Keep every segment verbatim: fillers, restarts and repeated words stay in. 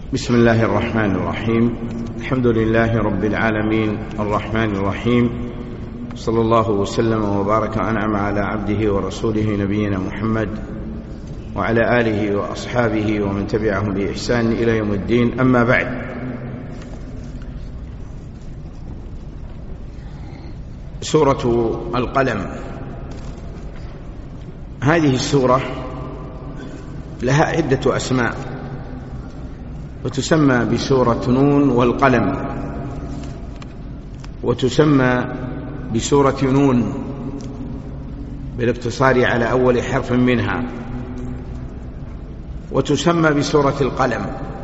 بسم الله الرحمن الرحيم. الحمد لله رب العالمين الرحمن الرحيم، صلى الله وسلم وبارك وأنعم على عبده ورسوله نبينا محمد وعلى آله وأصحابه ومن تبعهم بإحسان إلى يوم الدين. أما بعد، سورة القلم. هذه السورة لها عدة أسماء، وتسمى بسورة نون والقلم، وتسمى بسورة نون بالاقتصار على أول حرف منها، وتسمى بسورة القلم.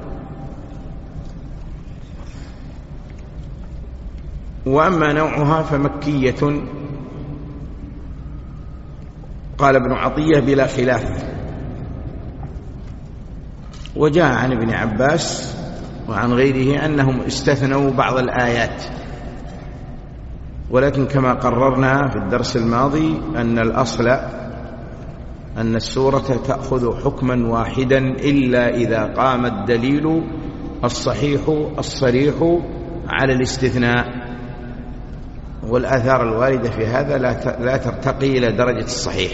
وأما نوعها فمكية، قال ابن عطية بلا خلاف. وجاء عن ابن عباس وعن غيره أنهم استثنوا بعض الآيات، ولكن كما قررنا في الدرس الماضي أن الأصل أن السورة تأخذ حكما واحدا إلا إذا قام الدليل الصحيح الصريح على الاستثناء، والآثار الواردة في هذا لا ترتقي إلى درجة الصحيح.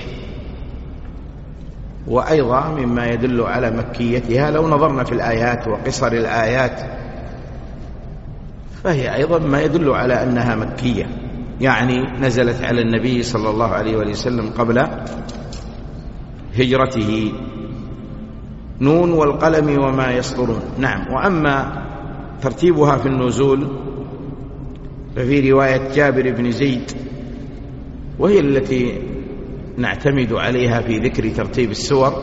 وأيضا مما يدل على مكيتها لو نظرنا في الآيات وقصر الآيات فهي أيضا ما يدل على أنها مكية، يعني نزلت على النبي صلى الله عليه وسلم قبل هجرته. نون والقلم وما يسطرون. نعم. وأما ترتيبها في النزول ففي رواية جابر بن زيد، وهي التي نعتمد عليها في ذكر ترتيب السور،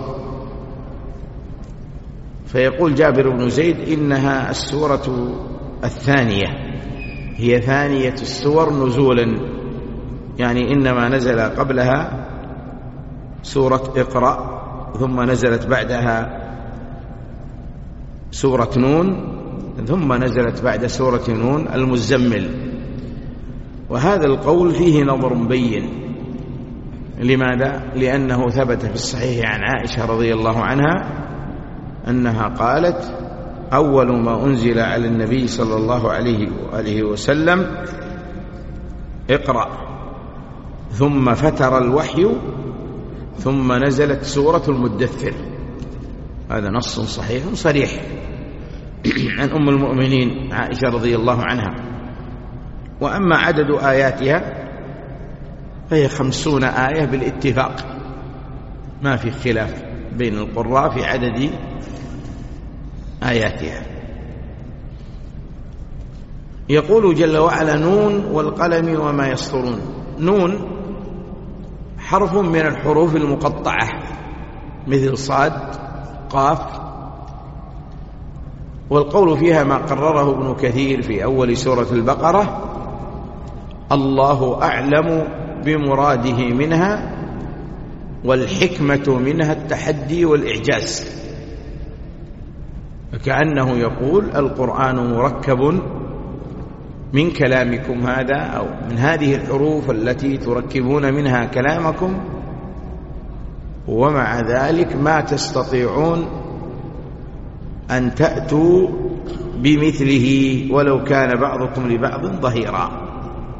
فيقول جابر بن زيد إنها السورة الثانية، هي ثانية السور نزولا، يعني إنما نزل قبلها سورة اقرأ، ثم نزلت بعدها سورة نون، ثم نزلت بعد سورة نون المزمل. وهذا القول فيه نظر بين. لماذا؟ لأنه ثبت في الصحيح عن عائشة رضي الله عنها أنها قالت: أول ما أنزل على النبي صلى الله عليه وآله وسلم اقرأ، ثم فتر الوحي، ثم نزلت سورة المدثر. هذا نص صحيح صريح عن أم المؤمنين عائشة رضي الله عنها. وأما عدد آياتها فهي خمسون آية بالاتفاق، ما في خلاف بين القراء في عدد آياتها. يقول جل وعلا: نون والقلم وما يسطرون. نون حرف من الحروف المقطعة مثل صاد قاف، والقول فيها ما قرره ابن كثير في أول سورة البقرة: الله أعلم بمراده منها، والحكمة منها التحدي والإعجاز. فكأنه يقول: القرآن مركب من كلامكم هذا، أو من هذه الحروف التي تركبون منها كلامكم، ومع ذلك ما تستطيعون أن تأتوا بمثله ولو كان بعضكم لبعض ظهيرا.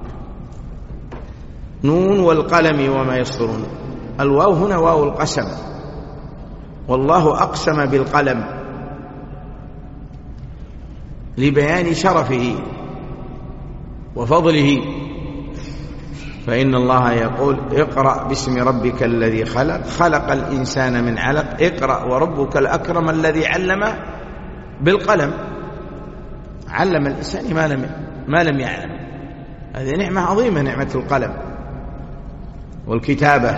نون والقلم وما يسطرون. الواو هنا واو القسم، والله أقسم بالقلم لبيان شرفه وفضله، فإن الله يقول: اقرأ باسم ربك الذي خلق، خلق الإنسان من علق، اقرأ وربك الأكرم الذي علم بالقلم. علم الإنسان ما لم ما لم يعلم. هذه نعمة عظيمة، نعمة القلم والكتابة،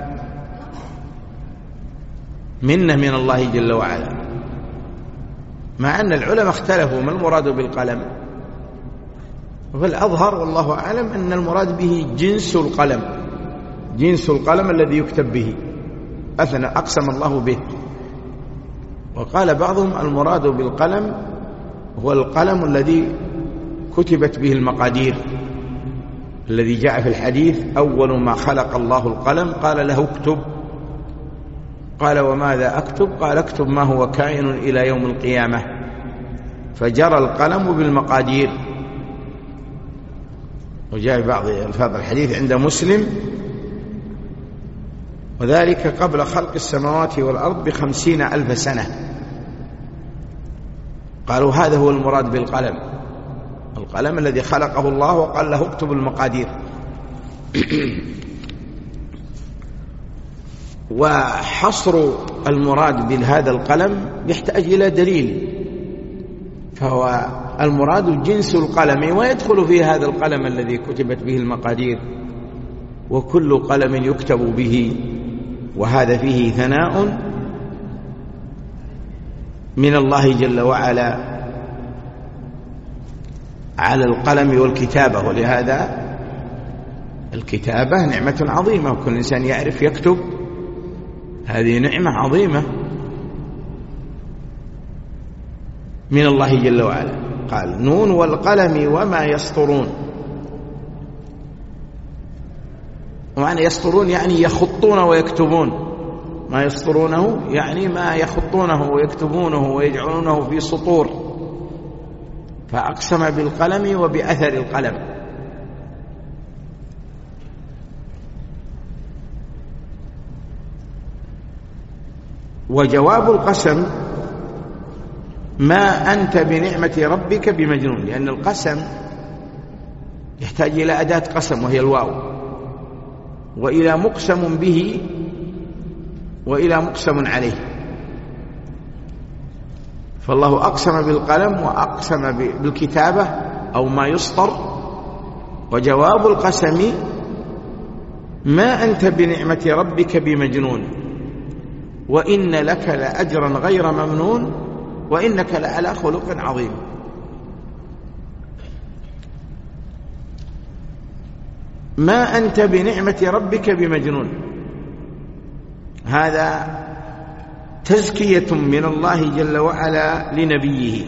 منة من الله جل وعلا. مع أن العلماء اختلفوا ما المراد بالقلم، فالأظهر والله أعلم أن المراد به جنس القلم، جنس القلم الذي يكتب به، أثنى أقسم الله به. وقال بعضهم المراد بالقلم هو القلم الذي كتبت به المقادير، الذي جاء في الحديث: أول ما خلق الله القلم قال له اكتب، قال: وماذا أكتب؟ قال: اكتب ما هو كائن إلى يوم القيامة. فجرى القلم بالمقادير. وجاء بعض ألفاظ الحديث عند مسلم: وذلك قبل خلق السماوات والأرض بخمسين ألف سنة. قالوا هذا هو المراد بالقلم، القلم الذي خلقه الله وقال له اكتب المقادير. وحصر المراد بهذا القلم يحتاج إلى دليل، فهو المراد جنس القلم، ويدخل في هذا القلم الذي كتبت به المقادير، وكل قلم يكتب به. وهذا فيه ثناء من الله جل وعلا على القلم والكتابة. ولهذا الكتابة نعمة عظيمة، وكل إنسان يعرف يكتب، هذه نعمة عظيمة من الله جل وعلا. قال: نون والقلم وما يسطرون. ومعنى يسطرون يعني يخطون ويكتبون. ما يسطرونه يعني ما يخطونه ويكتبونه ويجعلونه في سطور، فأقسم بالقلم وبأثر القلم. وجواب القسم: ما أنت بنعمة ربك بمجنون، لأن القسم يحتاج إلى أداة قسم وهي الواو، وإلى مقسم به، وإلى مقسم عليه. فالله أقسم بالقلم وأقسم بالكتابة أو ما يسطر. وجواب القسم: ما أنت بنعمة ربك بمجنون، وإن لك لأجرا غير ممنون، وإنك لعلى خلق عظيم. ما أنت بنعمة ربك بمجنون، هذا تزكية من الله جل وعلا لنبيه.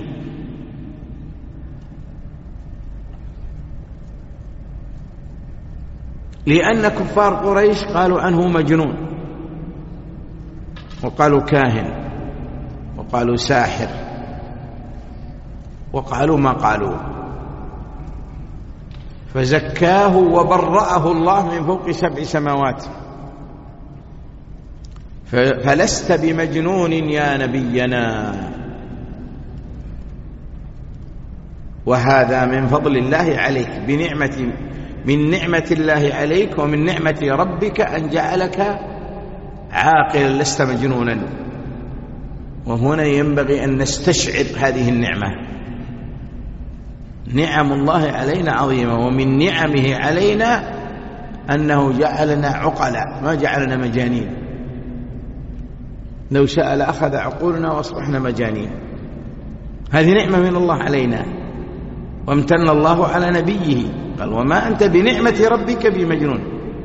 لأن كفار قريش قالوا عنه مجنون، وقالوا كاهن، وقالوا ساحر، وقالوا ما قالوا، فزكاه وبرأه الله من فوق سبع سماوات. فلست بمجنون يا نبينا. وهذا من فضل الله عليك، بنعمة من نعمة الله عليك ومن نعمة ربك أن جعلك عاقلا لست مجنونا. وهنا ينبغي أن نستشعر هذه النعمة. نعم الله علينا عظيمة، ومن نعمه علينا أنه جعلنا عقلاء، ما جعلنا مجانين. لو شاء لأخذ عقولنا وأصبحنا مجانين. هذه نعمة من الله علينا. وامتن الله على نبيه، قال: وما أنت بنعمة ربك بمجنون.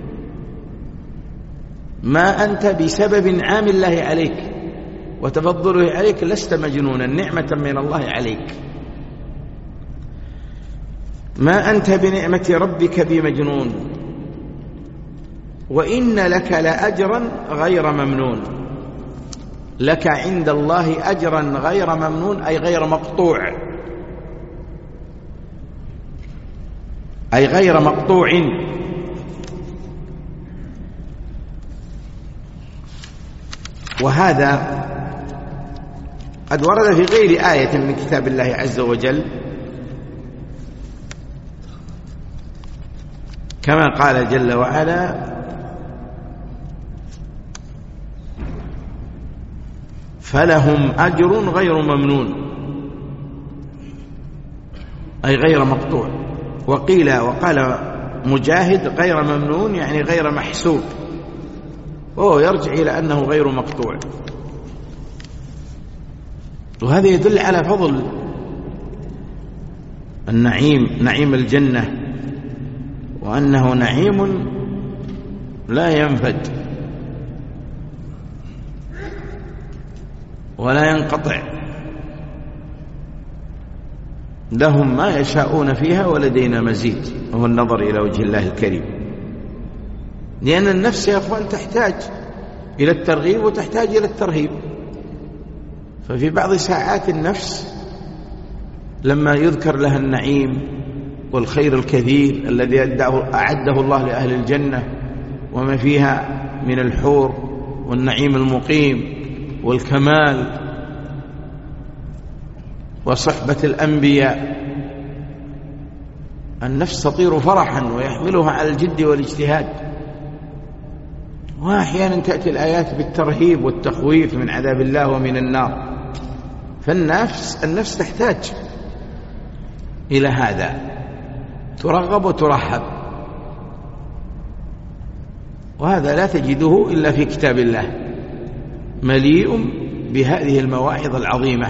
ما أنت بسبب نعم الله عليك وتفضله عليك لست مجنونا، نعمة من الله عليك. ما أنت بنعمة ربك بمجنون، وإن لك لأجرا غير ممنون. لك عند الله أجرا غير ممنون، أي غير مقطوع، أي غير مقطوع. وهذا قد ورد في غير آية من كتاب الله عز وجل، كما قال جل وعلا: فلهم أجر غير ممنون، أي غير مقطوع. وقيل وقال مجاهد: غير ممنون يعني غير محسوب، وهو يرجع إلى أنه غير مقطوع. وهذا يدل على فضل النعيم، نعيم الجنة، وأنه نعيم لا ينفد ولا ينقطع. لهم ما يشاءون فيها ولدينا مزيد، وهو النظر إلى وجه الله الكريم. لأن النفس يا أخوان تحتاج إلى الترغيب وتحتاج إلى الترهيب. ففي بعض ساعات النفس لما يذكر لها النعيم والخير الكثير الذي أعده الله لأهل الجنة وما فيها من الحور والنعيم المقيم والكمال وصحبة الأنبياء، النفس تطير فرحا ويحملها على الجد والاجتهاد. وأحيانا تأتي الآيات بالترهيب والتخويف من عذاب الله ومن النار، فالنفس النفس تحتاج إلى هذا، ترغب وترحب، وهذا لا تجده إلا في كتاب الله مليء بهذه المواعظ العظيمة.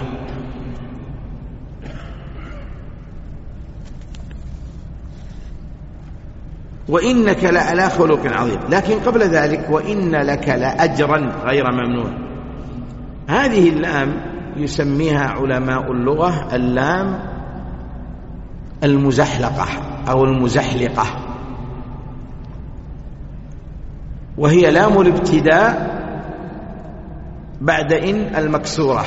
وإنك لعلى خلق عظيم. لكن قبل ذلك وإن لك لأجرا غير ممنون. هذه اللام يسميها علماء اللغة اللام المزحلقة أو المزحلقة، وهي لام الابتداء بعد إن المكسورة.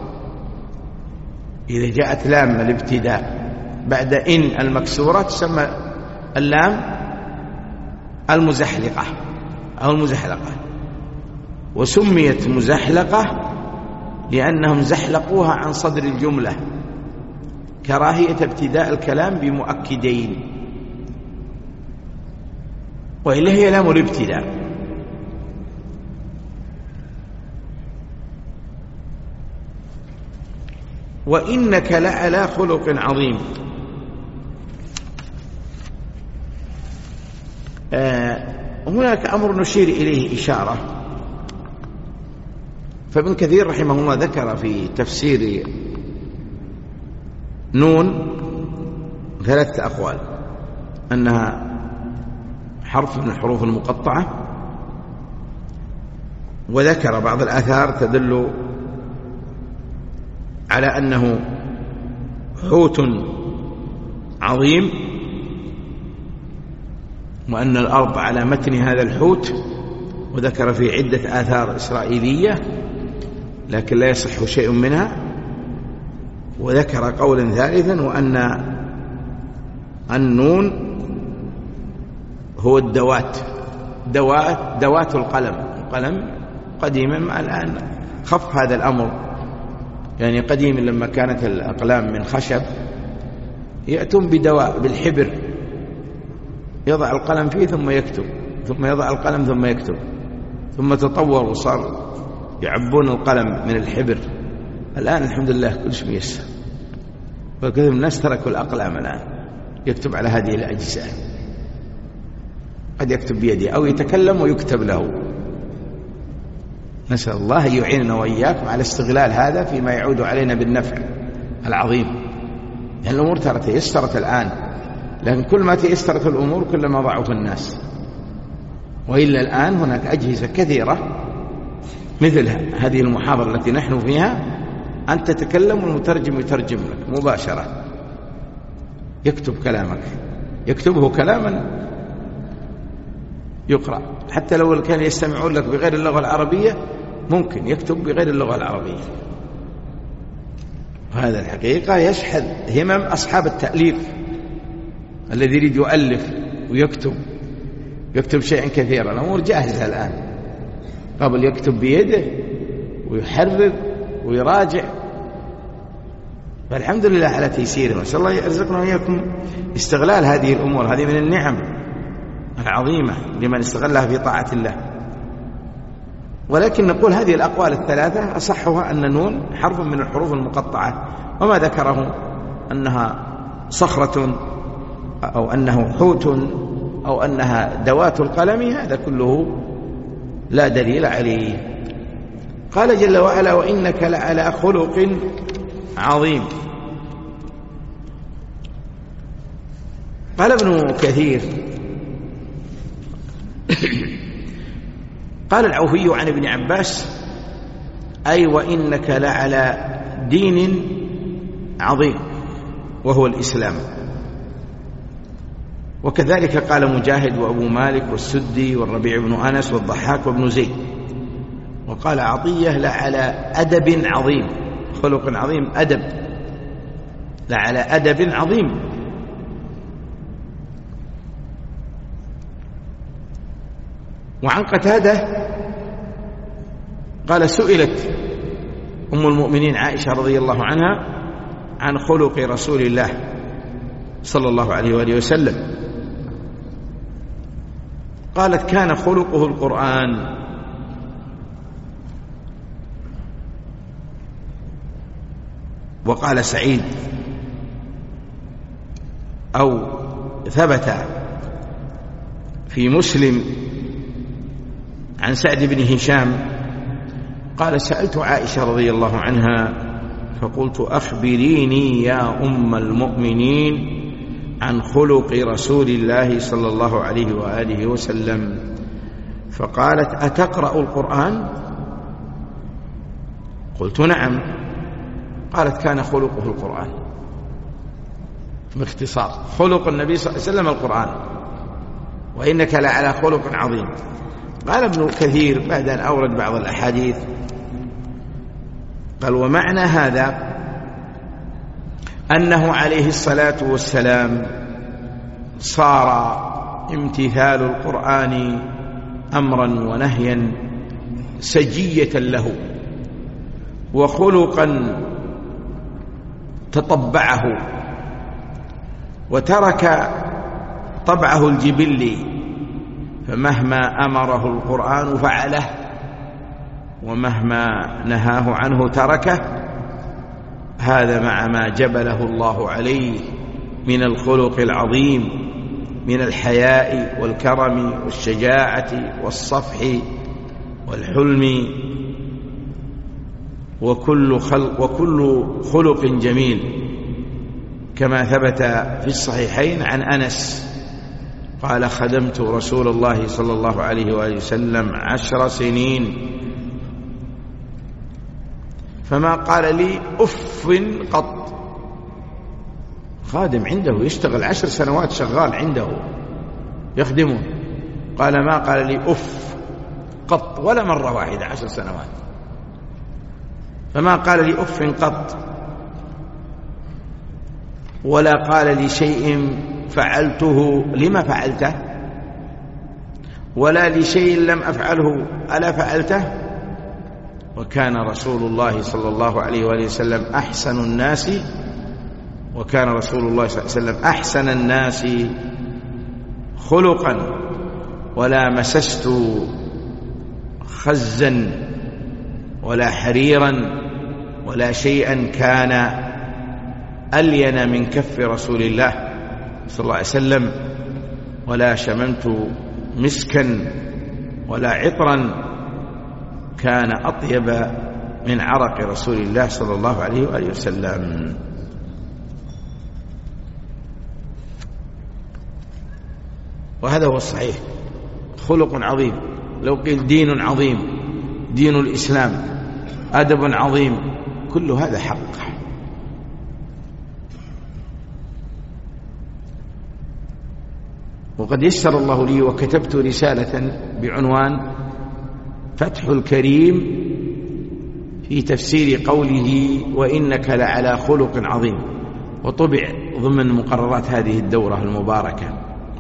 إذا جاءت لام الابتداء بعد إن المكسورة تسمى اللام المزحلقة أو المزحلقة، وسميت مزحلقة لأنهم زحلقوها عن صدر الجملة كراهية ابتداء الكلام بمؤكدين، وإلا هي لام الابتداء. وإنك لعلى خلق عظيم. آه هناك أمر نشير إليه إشارة، فابن كثير رحمه الله ذكر في تفسير نون ثلاثة أقوال: أنها حرف من الحروف المقطعة، وذكر بعض الآثار تدل على أنه حوت عظيم، وأن الأرض على متن هذا الحوت، وذكر في عدة آثار إسرائيلية لكن لا يصح شيء منها. وذكر قولا ثالثا وأن النون هو الدوات دوات, دوات القلم. القلم قديما مع الآن خف هذا الأمر، يعني قديما لما كانت الأقلام من خشب يأتون بدواء بالحبر، يضع القلم فيه ثم يكتب، ثم يضع القلم ثم يكتب، ثم تطور وصار يعبون القلم من الحبر. الآن الحمد لله كل شيء ميسر، وكثير من الناس تركوا الأقلام الآن، يكتب على هذه الأجزاء، قد يكتب بيده أو يتكلم ويكتب له. نسأل الله يعيننا وإياكم على استغلال هذا فيما يعود علينا بالنفع العظيم، لأن يعني الأمور ترى تيسرت الآن، لكن كل ما تيسرت الأمور كلما ضعف الناس. وإلا الآن هناك أجهزة كثيرة مثل هذه المحاضرة التي نحن فيها، أنت تتكلم والمترجم يترجم لك مباشرة، يكتب كلامك، يكتبه كلاما يقرأ، حتى لو كان يستمعون لك بغير اللغة العربية ممكن يكتب بغير اللغة العربية. وهذا الحقيقة يشحذ همم أصحاب التأليف، الذي يريد يؤلف ويكتب يكتب شيئا كثيرا. الأمور جاهزة الآن، قبل يكتب بيده ويحرر ويراجع، فالحمد لله على تيسيره. نسأل الله يرزقنا وإياكم استغلال هذه الأمور، هذه من النعم العظيمة لمن استغلها في طاعة الله. ولكن نقول هذه الأقوال الثلاثة أصحها أن نون حرف من الحروف المقطعة، وما ذكره أنها صخرة أو أنه حوت أو أنها دوات القلم، هذا كله لا دليل عليه. قال جل وعلا: وإنك لعلى خلق عظيم. قال ابن كثير قال العوفي عن ابن عباس: أي وإنك لعلى دين عظيم وهو الإسلام. وكذلك قال مجاهد وأبو مالك والسدي والربيع بن أنس والضحاك وابن زيد. وقال عطية: لعلى أدب عظيم، خلق عظيم أدب. لعلى أدب عظيم. وعن قتادة قال سئلت أم المؤمنين عائشة رضي الله عنها عن خلق رسول الله صلى الله عليه وآله وسلم، قالت كان خلقه القرآن. وقال سعيد أو ثبت في مسلم عن سعد بن هشام قال سألت عائشة رضي الله عنها فقلت أخبريني يا أم المؤمنين عن خلق رسول الله صلى الله عليه وآله وسلم، فقالت أتقرأ القرآن؟ قلت نعم. قالت كان خلقه القرآن. باختصار خلق النبي صلى الله عليه وسلم القرآن، وإنك لعلى خلق عظيم. قال ابن كثير بعد أن أورد بعض الأحاديث قال ومعنى هذا أنه عليه الصلاة والسلام صار امتثال القرآن أمرا ونهيا سجية له، وخلقا تطبعه، وترك طبعه الجبلي، فمهما أمره القرآن فعله، ومهما نهاه عنه تركه. هذا مع ما جبله الله عليه من الخلق العظيم، من الحياء والكرم والشجاعة والصفح والحلم، وكل خلق وكل خلق جميل، كما ثبت في الصحيحين عن أنس قال خدمت رسول الله صلى الله عليه وآله وسلم عشر سنين فما قال لي أف قط. خادم عنده يشتغل عشر سنوات شغال عنده يخدمه، قال ما قال لي أف قط ولا مرة واحدة عشر سنوات، فما قال لي أف قط، ولا قال لي شيء فعلته لما فعلته، ولا لشيء لم أفعله ألا فعلته. وكان رسول الله صلى الله عليه وآله وسلم أحسن الناس وكان رسول الله صلى الله عليه وسلم أحسن الناس خلقا، ولا مسست خزا ولا حريرا ولا شيئا كان ألين من كف رسول الله صلى الله عليه وسلم، ولا شممت مسكا ولا عطرا كان أطيب من عرق رسول الله صلى الله عليه وآله وسلم. وهذا هو الصحيح، خلق عظيم. لو قيل دين عظيم، دين الإسلام، أدب عظيم، كل هذا حق. وقد يسر الله لي وكتبت رسالة بعنوان فتح الكريم في تفسير قوله وإنك لعلى خلق عظيم، وطبع ضمن مقررات هذه الدورة المباركة.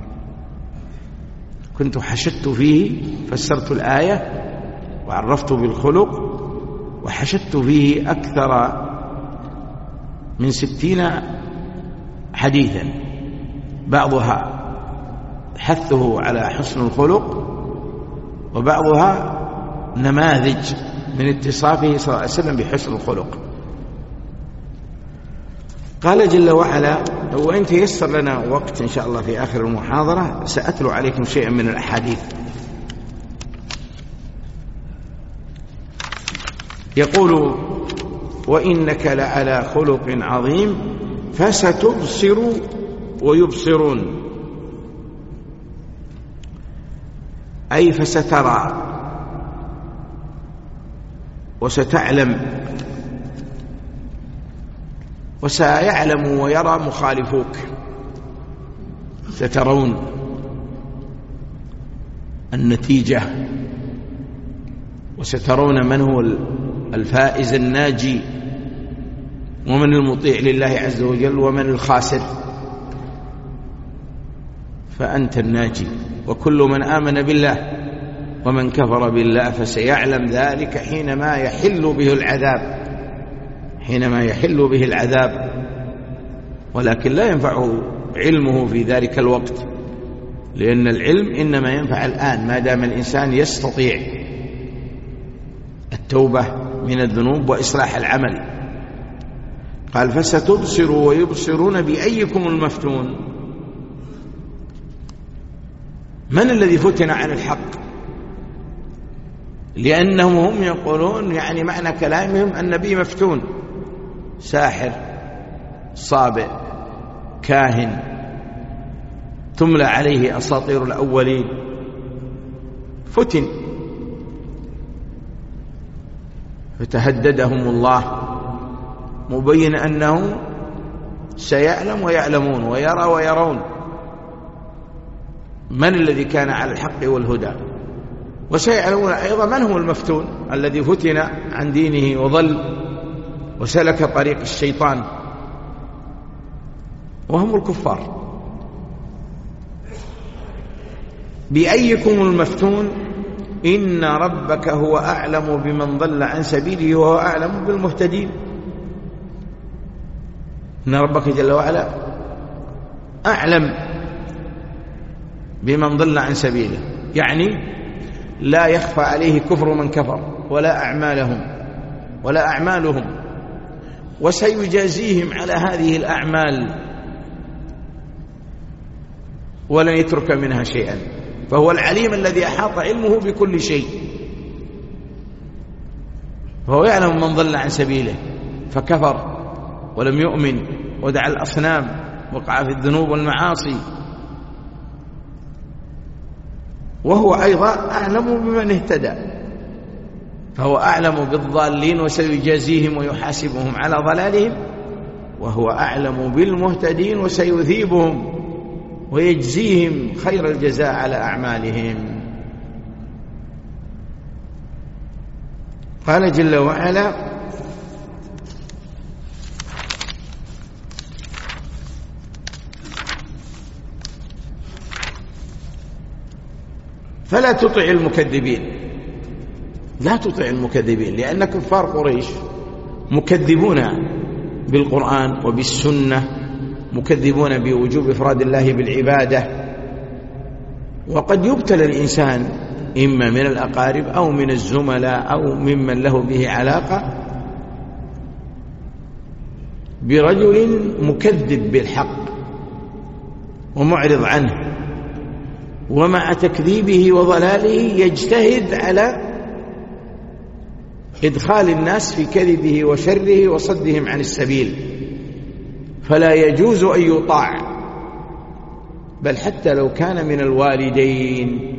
كنت حشدت فيه، فسرت الآية وعرفت بالخلق، وحشدت فيه أكثر من ستين حديثا، بعضها حثه على حسن الخلق، وبعضها نماذج من اتصافه صلى الله عليه وسلم بحسن الخلق. قال جل وعلا وإن تيسر لنا وقت إن شاء الله في آخر المحاضرة سأتلو عليكم شيئا من الأحاديث. يقول وإنك لعلى خلق عظيم فستبصر ويبصرون، أي فسترى وستعلم وسيعلم ويرى مخالفوك. سترون النتيجة، وسترون من هو الفائز الناجي، ومن المطيع لله عز وجل ومن الخاسر، فأنت الناجي. وكل من آمن بالله ومن كفر بالله فسيعلم ذلك حينما يحل به العذاب حينما يحل به العذاب ولكن لا ينفعه علمه في ذلك الوقت، لأن العلم إنما ينفع الآن ما دام الإنسان يستطيع التوبة من الذنوب وإصلاح العمل. قال فستبصر ويبصرون بأيكم المفتون. من الذي فتن عن الحق؟ لأنهم هم يقولون يعني معنى كلامهم النبي مفتون، ساحر صابئ كاهن تملى عليه أساطير الأولين، فتن. فتهددهم الله مبين أنه سيعلم ويعلمون ويرى ويرون من الذي كان على الحق والهدى، وسيعلمون أيضا من هو المفتون الذي فتن عن دينه وضل وسلك طريق الشيطان، وهم الكفار. بأيكم المفتون إن ربك هو أعلم بمن ضل عن سبيله وهو أعلم بالمهتدين. إن ربك جل وعلا أعلم بمن ضل عن سبيله، يعني لا يخفى عليه كفر من كفر ولا أعمالهم ولا أعمالهم، وسيجازيهم على هذه الأعمال ولن يترك منها شيئا، فهو العليم الذي أحاط علمه بكل شيء، فهو يعلم من ضل عن سبيله فكفر ولم يؤمن ودعا الأصنام وقع في الذنوب والمعاصي، وهو أيضا أعلم بمن اهتدى، فهو أعلم بالضالين وسيجازيهم ويحاسبهم على ضلالهم، وهو أعلم بالمهتدين وسيثيبهم ويجزيهم خير الجزاء على أعمالهم. قال جل وعلا فلا تطع المكذبين. لا تطع المكذبين، لأن كفار قريش مكذبون بالقرآن وبالسنة، مكذبون بوجوب إفراد الله بالعبادة. وقد يبتلى الإنسان إما من الأقارب أو من الزملاء أو ممن له به علاقة برجل مكذب بالحق ومعرض عنه، ومع تكذيبه وضلاله يجتهد على إدخال الناس في كذبه وشره وصدهم عن السبيل، فلا يجوز أن يطاع، بل حتى لو كان من الوالدين.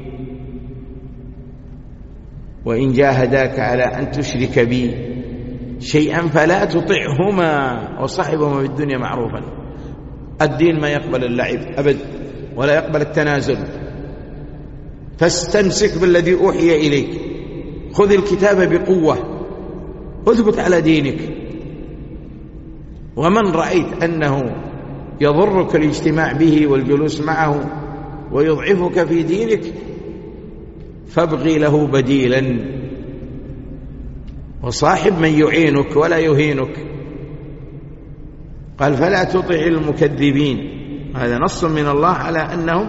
وإن جاهداك على أن تشرك بي شيئا فلا تطعهما وصاحبهما في الدنيا معروفا. الدين ما يقبل اللعب أبد ولا يقبل التنازل، فاستمسك بالذي أوحي إليك، خذ الكتاب بقوة، اثبت على دينك. ومن رأيت أنه يضرك الاجتماع به والجلوس معه ويضعفك في دينك فابغي له بديلا، وصاحب من يعينك ولا يهينك. قال فلا تطع المكذبين، هذا نص من الله على أنهم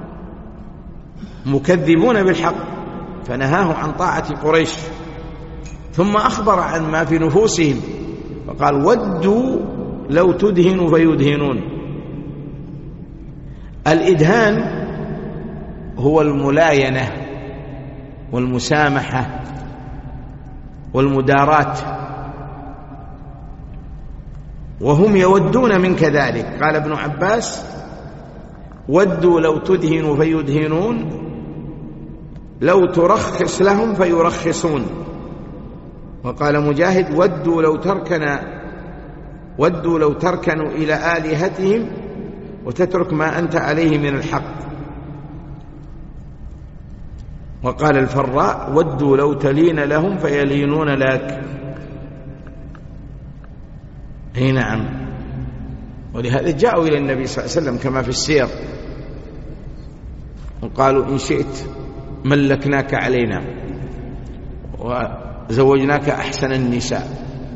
مكذبون بالحق، فنهاه عن طاعة قريش، ثم أخبر عن ما في نفوسهم فقال ودوا لو تدهن فيدهنون. الإدهان هو الملاينة والمسامحة والمدارات، وهم يودون منك ذلك. قال ابن عباس ودوا لو تدهن فيدهنون، لو ترخص لهم فيرخصون. وقال مجاهد ودوا لو تركن ودوا لو تركنوا إلى آلهتهم وتترك ما أنت عليه من الحق. وقال الفراء ودوا لو تلين لهم فيلينون لك. أي نعم. ولهذا جاءوا إلى النبي صلى الله عليه وسلم كما في السير وقالوا إن شئت ملكناك علينا وزوجناك أحسن النساء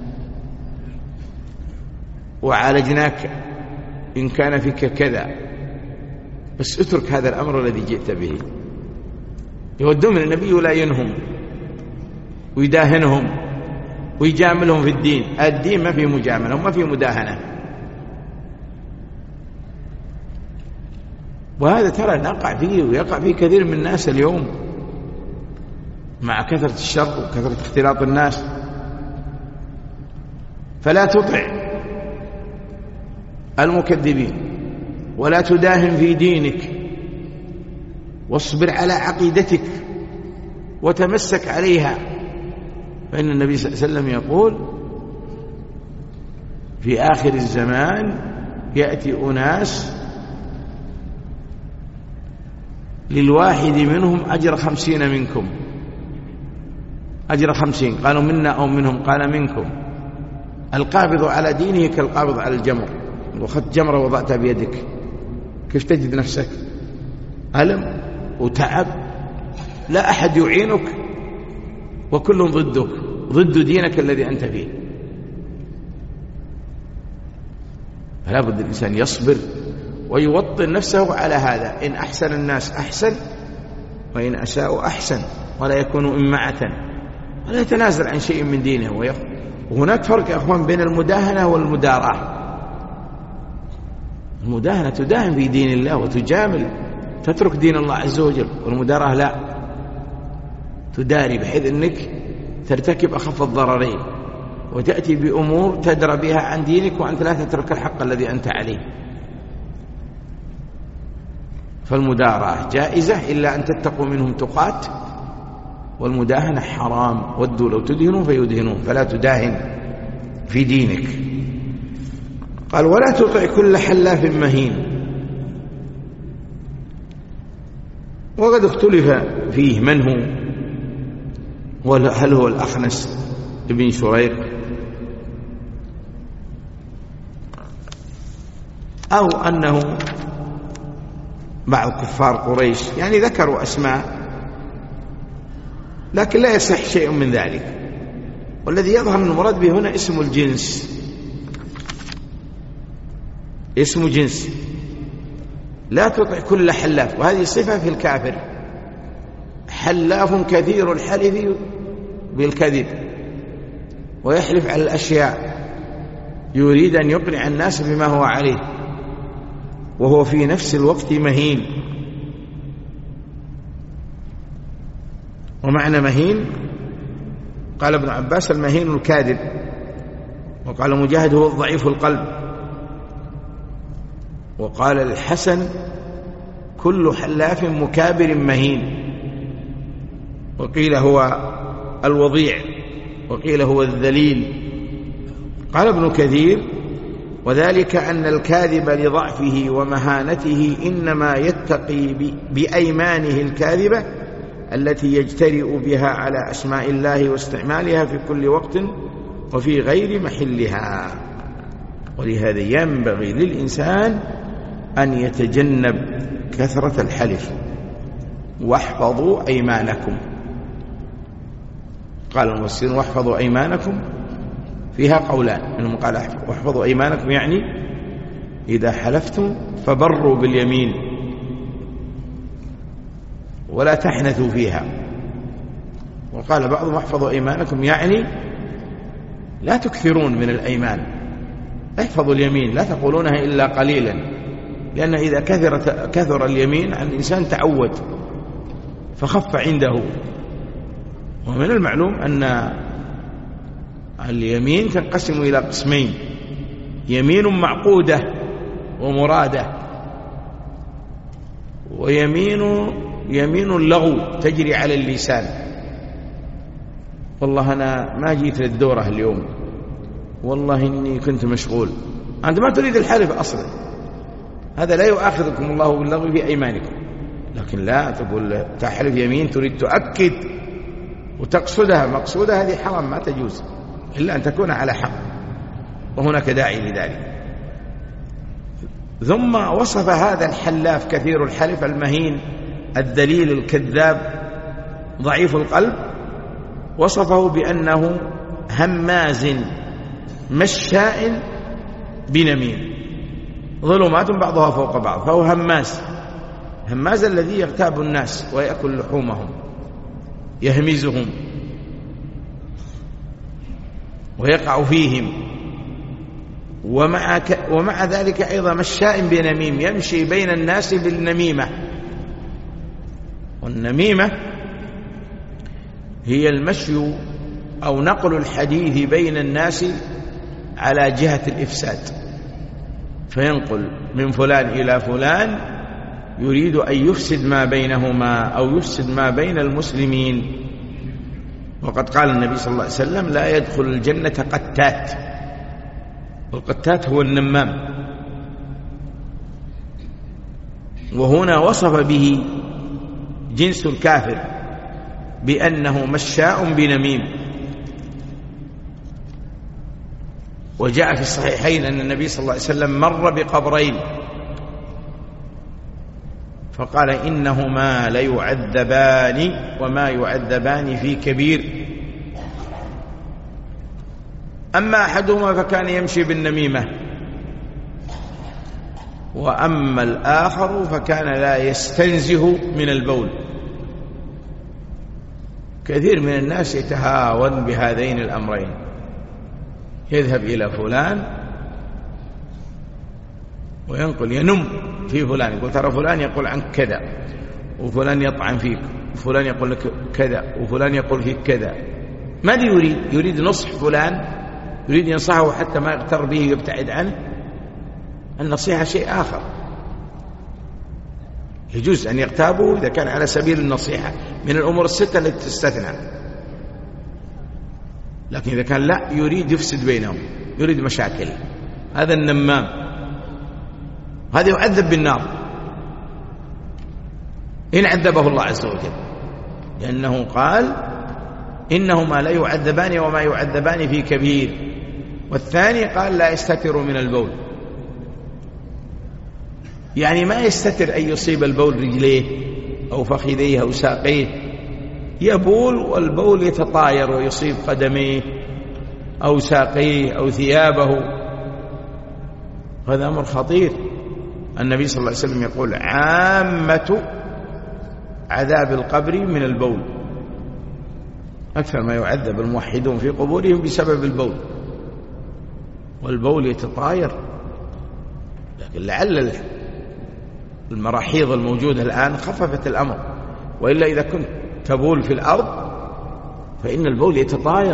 وعالجناك إن كان فيك كذا، بس اترك هذا الأمر الذي جئت به. يودون من النبي ولا ينهم ويداهنهم ويجاملهم في الدين. الدين ما فيه مجاملة وما فيه مداهنة. وهذا ترى نقع فيه ويقع فيه كثير من الناس اليوم مع كثرة الشر وكثرة اختلاط الناس. فلا تطع المكذبين ولا تداهن في دينك، واصبر على عقيدتك وتمسك عليها. فإن النبي صلى الله عليه وسلم يقول في آخر الزمان يأتي أناس للواحد منهم أجر خمسين منكم، أجر خمسين. قالوا منا أو منهم؟ قال منكم. القابض على دينه كالقابض على الجمر. لو أخذت جمرة وضعتها بيدك كيف تجد نفسك؟ ألم وتعب، لا أحد يعينك وكل ضدك، ضد دينك الذي أنت فيه. فلا بد الإنسان يصبر ويوطن نفسه على هذا. إن أحسن الناس أحسن وإن أساءوا أحسن، ولا يكون إمعة ولا يتنازل عن شيء من دينه. وهناك فرق يا أخوان بين المداهنة والمداراة. المداهنة تداهن في دين الله وتجامل، تترك دين الله عز وجل. والمداراة لا، تداري بحيث أنك ترتكب أخف الضررين وتأتي بأمور تدرى بها عن دينك وأنت لا تترك الحق الذي أنت عليه. فالمداراة جائزة إلا أن تتقوا منهم تقات، والمداهنة حرام. ودوا لو تدهنوا فيدهنون، فلا تداهن في دينك. قال ولا تطع كل حلاف مهين. وقد اختلف فيه من هو، هل هو الأخنس ابن شريق أو أنه بعض كفار قريش، يعني ذكروا أسماء لكن لا يصح شيء من ذلك. والذي يظهر من المراد به هنا اسم الجنس، اسم جنس. لا تطع كل حلاف، وهذه صفة في الكافر. حلاف كثير الحلف بالكذب ويحلف على الأشياء، يريد أن يقنع الناس بما هو عليه وهو في نفس الوقت مهين. ومعنى مهين قال ابن عباس المهين الكاذب، وقال مجاهد هو الضعيف القلب، وقال الحسن كل حلاف مكابر مهين، وقيل هو الوضيع، وقيل هو الذليل. قال ابن كثير وذلك أن الكاذب لضعفه ومهانته إنما يتقي بأيمانه الكاذبة التي يجترئ بها على أسماء الله واستعمالها في كل وقت وفي غير محلها. ولهذا ينبغي للإنسان أن يتجنب كثرة الحلف. واحفظوا أيمانكم، قال المفسرون واحفظوا أيمانكم فيها قولان، منهم قال واحفظوا أيمانكم يعني إذا حلفتم فبروا باليمين ولا تحنثوا فيها. وقال بعضهم احفظوا أيمانكم يعني لا تكثرون من الأيمان، احفظوا اليمين لا تقولونها إلا قليلا، لأن إذا كثر, كثر اليمين الإنسان تعود فخف عنده. ومن المعلوم أن اليمين تنقسم إلى قسمين: يمين معقودة ومرادة، ويمين يمين اللغو تجري على اللسان. والله أنا ما جيت للدورة اليوم، والله إني كنت مشغول. أنت ما تريد الحلف أصلا، هذا لا يؤاخذكم الله باللغو في أيمانكم. لكن لا تقول تحلف يمين تريد تؤكد وتقصدها، مقصودها هذه حرام ما تجوز إلا أن تكون على حق. وهناك داعي لذلك. ثم وصف هذا الحلاف كثير الحلف المهين الدليل الكذاب ضعيف القلب، وصفه بأنه هماز مشاء بنميم، ظلمات بعضها فوق بعض، فهو هماز. هماز الذي يغتاب الناس ويأكل لحومهم، يهمزهم ويقع فيهم، ومع, ك... ومع ذلك أيضا مشاء بنميم، يمشي بين الناس بالنميمة. والنميمة هي المشي أو نقل الحديث بين الناس على جهة الإفساد، فينقل من فلان إلى فلان يريد أن يفسد ما بينهما أو يفسد ما بين المسلمين. وقد قال النبي صلى الله عليه وسلم: لا يدخل الجنة قتات، والقتات هو النمام. وهنا وصف به جنس الكافر بأنه مشاء بنميم. وجاء في الصحيحين أن النبي صلى الله عليه وسلم مر بقبرين فقال: إنهما ليعذبان وما يعذبان في كبير، أما أحدهما فكان يمشي بالنميمة، وأما الآخر فكان لا يستنزه من البول. كثير من الناس يتهاون بهذين الأمرين، يذهب إلى فلان وينقل ينم في فلان، يقول: ترى فلان يقول عنك كذا، وفلان يطعن فيك، وفلان يقول لك كذا، وفلان يقول فيك كذا. ماذا يريد؟ يريد نصح فلان، يريد ينصحه حتى ما يغتر به ويبتعد عنه. النصيحة شيء آخر، يجوز أن يغتابه إذا كان على سبيل النصيحة من الأمور الستة التي تستثنى، لكن إذا كان لا، يريد يفسد بينهم، يريد مشاكل، هذا النمام، هذا يعذب بالنار إن عذبه الله عز وجل، لأنه قال: إنهما لا يعذبان وما يعذبان في كبير. والثاني قال: لا يستتر من البول، يعني ما يستتر أن يصيب البول رجليه أو فخذيه أو ساقيه، يبول والبول يتطاير ويصيب قدميه أو ساقيه أو ثيابه. هذا أمر خطير. النبي صلى الله عليه وسلم يقول: عامة عذاب القبر من البول، أكثر ما يعذب الموحدون في قبورهم بسبب البول، والبول يتطاير. لكن لعل المراحيض الموجودة الآن خففت الأمر، وإلا إذا كنت تبول في الأرض فإن البول يتطاير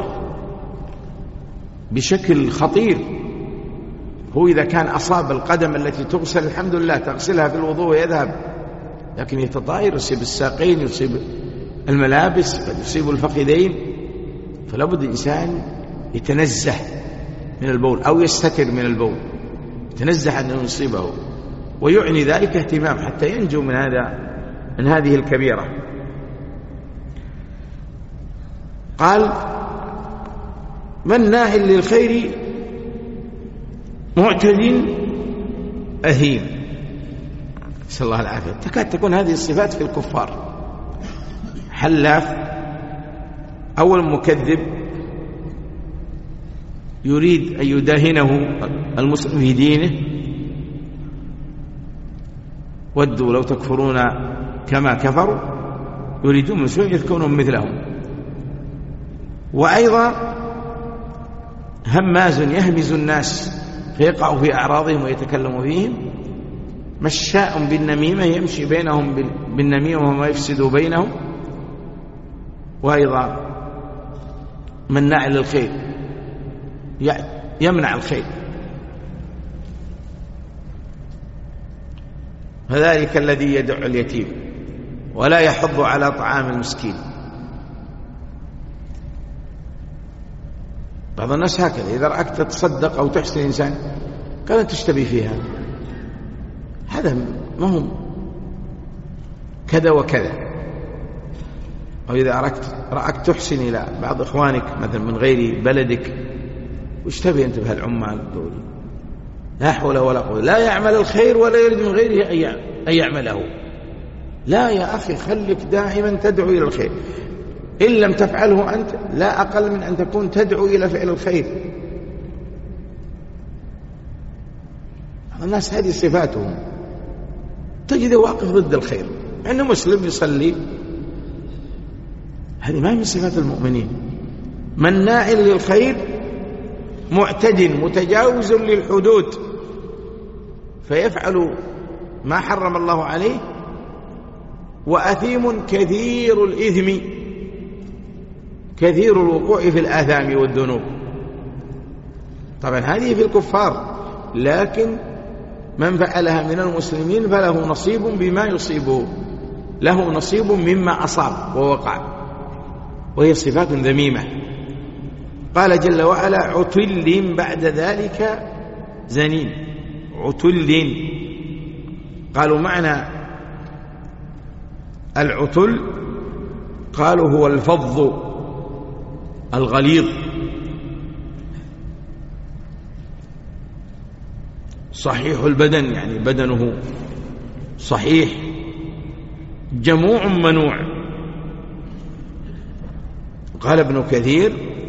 بشكل خطير. هو إذا كان أصاب القدم التي تغسل الحمد لله، تغسلها في الوضوء ويذهب، لكن يتطاير، يصيب الساقين، يصيب الملابس، قد يصيب الفخذين. فلا بد الإنسان يتنزه من البول أو يستتر من البول، يتنزه أن يصيبه، ويعني ذلك اهتمام حتى ينجو من هذا من هذه الكبيرة. قال: مناع للخير معتد أثيم، نسأل الله العافية. تكاد تكون هذه الصفات في الكفار، حلاف، أول مكذب يريد أن يداهنه المسلم في دينه، ودوا لو تكفرون كما كفروا، يريدون المسلمين يكونون مثلهم. وأيضا هماز يهمز الناس فيقع في أعراضهم ويتكلم فيهم، مشاء بالنميمة يمشي بينهم بالنميمة وما يفسد بينهم، وأيضا مناع للخير يمنع الخير، فذلك الذي يدع اليتيم ولا يحض على طعام المسكين. بعض الناس هكذا، إذا رأيت تتصدق أو تحسن إنسان قال تشتبه فيها، هذا ما هو كذا وكذا. أو إذا رأيت رأيت تحسن إلى بعض إخوانك مثلا من غير بلدك وش تبي أنت بهالعمال دول؟ لا حول ولا قوة، لا يعمل الخير ولا يريد من غيره أن يعمله. لا يا أخي، خليك دائما تدعو إلى الخير، إن لم تفعله أنت لا أقل من أن تكون تدعو إلى فعل الخير. الناس هذه صفاتهم، تجده واقف ضد الخير، أنه مسلم يصلي، هذه ما من صفات المؤمنين. مناع للخير، معتد متجاوز للحدود، فيفعل ما حرم الله عليه، وأثيم كثير الإثم، كثير الوقوع في الآثام والذنوب. طبعا هذه في الكفار، لكن من فعلها من المسلمين فله نصيب بما يصيبه، له نصيب مما أصاب ووقع، وهي صفات ذميمة. قال جل وعلا: عتل بعد ذلك زنين. عتل، قالوا معنى العتل قالوا هو الفظ الغليظ، صحيح البدن، يعني بدنه صحيح، جموع منوع. قال ابن كثير: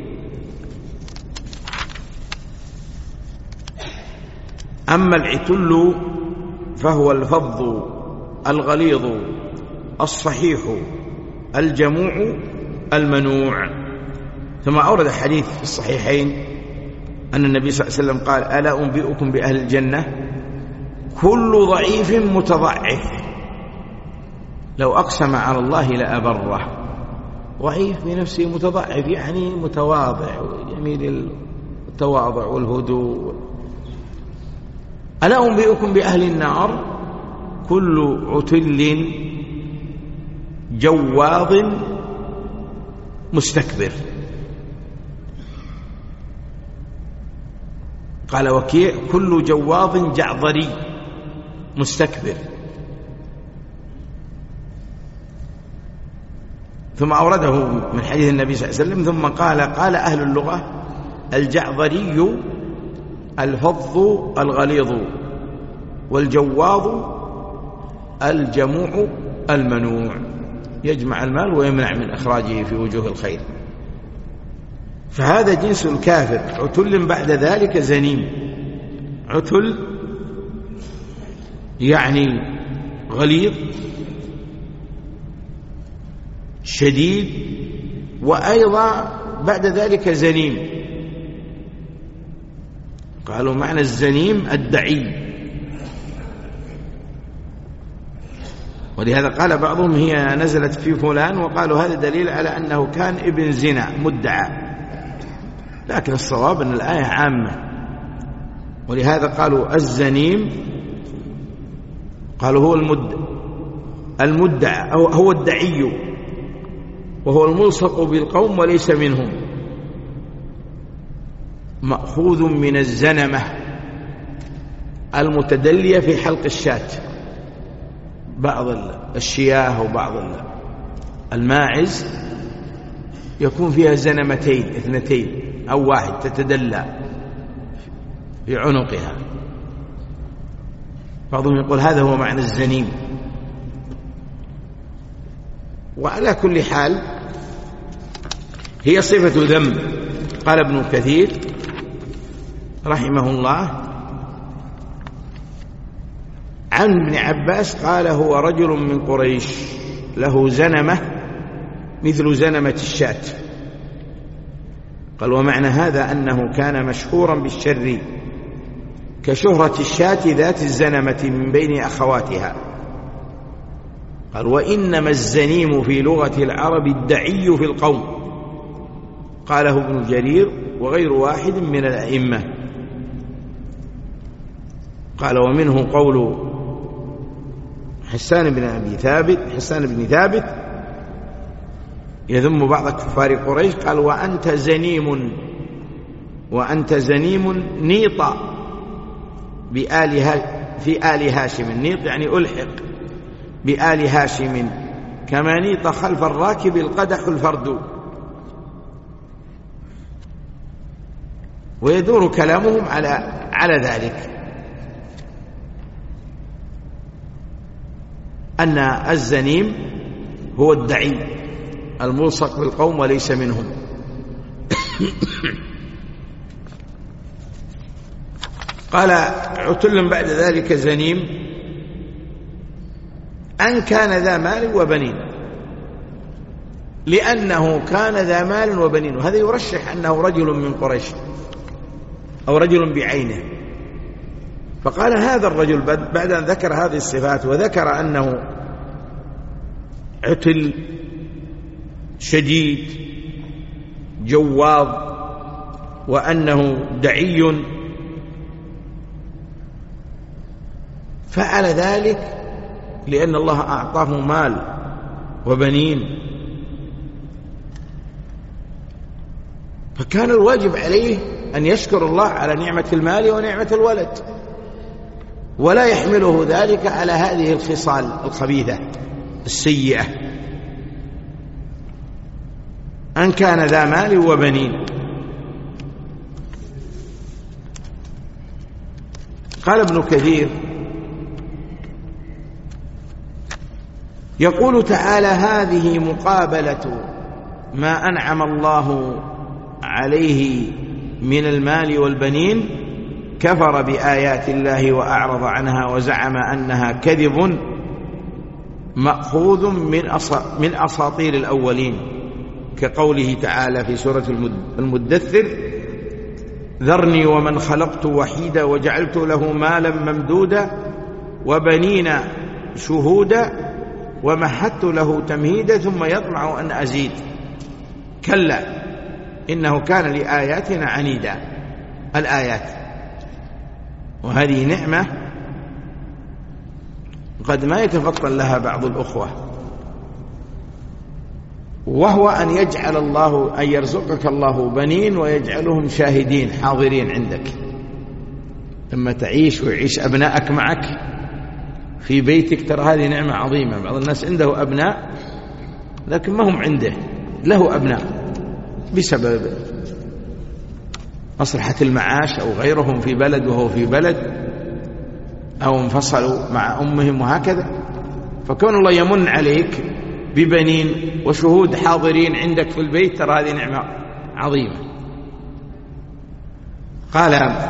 أما العتل فهو الفظ الغليظ الصحيح الجموع المنوع. ثم أورد حديث في الصحيحين أن النبي صلى الله عليه وسلم قال: ألا أنبئكم بأهل الجنة؟ كل ضعيف متضعف لو أقسم على الله لأبره. ضعيف بنفسه، متضعف يعني متواضع وجميل التواضع والهدوء. ألا أنبئكم بأهل النار؟ كل عتل جواظ مستكبر. قال وكيع: كل جواظ جعظري مستكبر. ثم أورده من حديث النبي صلى الله عليه وسلم، ثم قال: قال أهل اللغة: الجعظري الفظ الغليظ، والجواظ الجموع المنوع، يجمع المال ويمنع من إخراجه في وجوه الخير. فهذا جنس الكافر. عتل بعد ذلك زنيم. عتل يعني غليظ شديد، وأيضا بعد ذلك زنيم. قالوا معنى الزنيم الدعي، ولهذا قال بعضهم هي نزلت في فلان، وقالوا هذا دليل على أنه كان ابن زنا مدعى، لكن الصواب أن الآية عامة. ولهذا قالوا الزنيم، قالوا هو المد المدعى أو هو الدعي، وهو الملصق بالقوم وليس منهم، مأخوذ من الزنمة المتدلية في حلق الشاة. بعض الشياه وبعض الماعز يكون فيها زنمتين اثنتين أو واحد تتدلى في عنقها. بعضهم يقول هذا هو معنى الزنيم. وعلى كل حال هي صفة ذم. قال ابن كثير رحمه الله عن ابن عباس قال: هو رجل من قريش له زنمة مثل زنمة الشاة. قال: ومعنى هذا أنه كان مشهورا بالشر كشهرة الشاة ذات الزنمة من بين أخواتها. قال: وإنما الزنيم في لغة العرب الدعي في القوم. قاله ابن جرير وغير واحد من الأئمة. قال: ومنه قول حسان بن أبي ثابت حسان بن ثابت يذم بعض كفار قريش، قال: وأنت زنيم وأنت زنيم نيط بآل في آل هاشم. نيط يعني ألحق بآل هاشم، كما نيط خلف الراكب القدح الفرد. ويدور كلامهم على على ذلك، أن الزنيم هو الدعي الملصق بالقوم وليس منهم. قال عتل بعد ذلك زنيم أن كان ذا مال وبنين، لأنه كان ذا مال وبنين، وهذا يرشح أنه رجل من قريش أو رجل بعينه. فقال هذا الرجل بعد أن ذكر هذه الصفات وذكر أنه عتل شديد جواظ وأنه دعي، فعل ذلك لأن الله أعطاه مال وبنين، فكان الواجب عليه أن يشكر الله على نعمة المال ونعمة الولد، ولا يحمله ذلك على هذه الخصال الخبيثة السيئة. أن كان ذا مال وبنين. قال ابن كثير يقول تعالى هذه مقابلة ما أنعم الله عليه من المال والبنين، كفر بآيات الله وأعرض عنها وزعم أنها كذب مأخوذ من أساطير الأولين، كقوله تعالى في سورة المدثر ذرني ومن خلقت وحيدا وجعلت له مالا ممدودا وبنين شهودا ومهدت له تمهيدا ثم يطمع أن أزيد كلا إنه كان لآياتنا عنيدا. الآيات، وهذه نعمة قد ما يتفطن لها بعض الأخوة، وهو أن يجعل الله أن يرزقك الله بنين ويجعلهم شاهدين حاضرين عندك لما تعيش ويعيش أبنائك معك في بيتك. ترى هذه نعمة عظيمة. بعض الناس عنده أبناء لكن ما هم عنده، له أبناء بسبب مصلحة المعاش أو غيرهم في بلد وهو في بلد، أو انفصلوا مع أمهم وهكذا. فكون الله يمن عليك ببنين وشهود حاضرين عندك في البيت، ترى هذه نعمة عظيمة. قال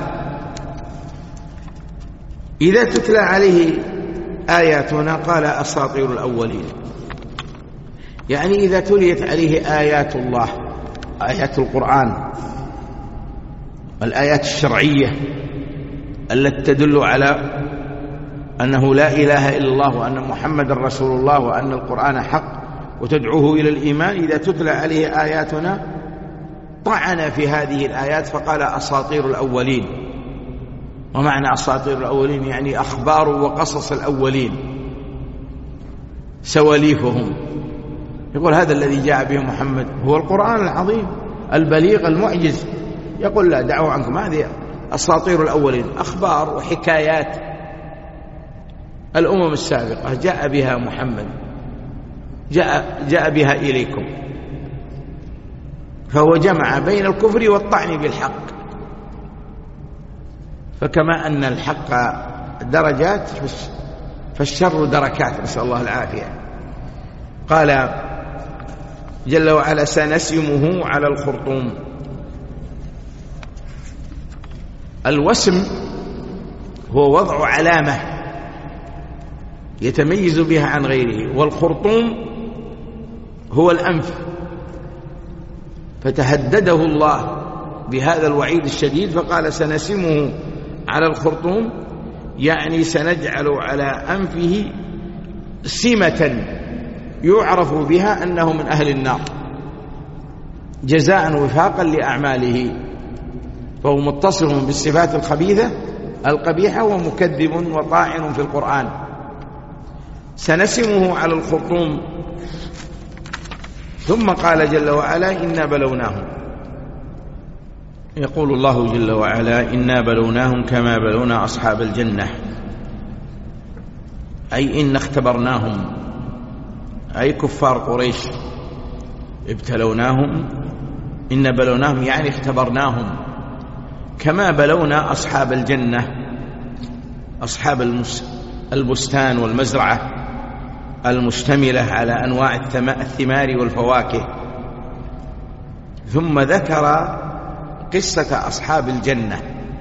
إذا تتلى عليه آياتنا قال أساطير الأولين، يعني إذا تليت عليه آيات الله، آيات القرآن، الآيات الشرعية التي تدل على أنه لا إله إلا الله وأن محمد رسول الله وأن القرآن حق وتدعوه إلى الإيمان، إذا تتلى عليه آياتنا طعن في هذه الآيات فقال أساطير الأولين. ومعنى أساطير الأولين يعني أخبار وقصص الأولين، سواليفهم. يقول هذا الذي جاء به محمد هو القرآن العظيم البليغ المعجز. يقول لا، دعوا عنكم، هذه أساطير الأولين، أخبار وحكايات الأمم السابقة جاء بها محمد، جاء, جاء بها إليكم. فهو جمع بين الكفر والطعن بالحق. فكما أن الحق درجات فالشر دركات، نسأل الله العافية. قال جل وعلا سنسمه على الخرطوم. الوسم هو وضع علامة يتميز بها عن غيره، والخرطوم هو الأنف. فتهدده الله بهذا الوعيد الشديد فقال سنسمه على الخرطوم، يعني سنجعل على أنفه سمة يعرف بها أنه من أهل النار جزاء وفاقا لأعماله. فهو متصف بالصفات الخبيثة القبيحة ومكذب وطاعن في القرآن. سنسمه على الخرطوم. ثم قال جل وعلا إنا بلوناهم. يقول الله جل وعلا إنا بلوناهم كما بلونا أصحاب الجنة، أي إن اختبرناهم، أي كفار قريش ابتلوناهم. إن بلوناهم يعني اختبرناهم كما بلونا أصحاب الجنة، أصحاب البستان والمزرعة المشتملة على أنواع الثمار والفواكه. ثم ذكر قصة أصحاب الجنة.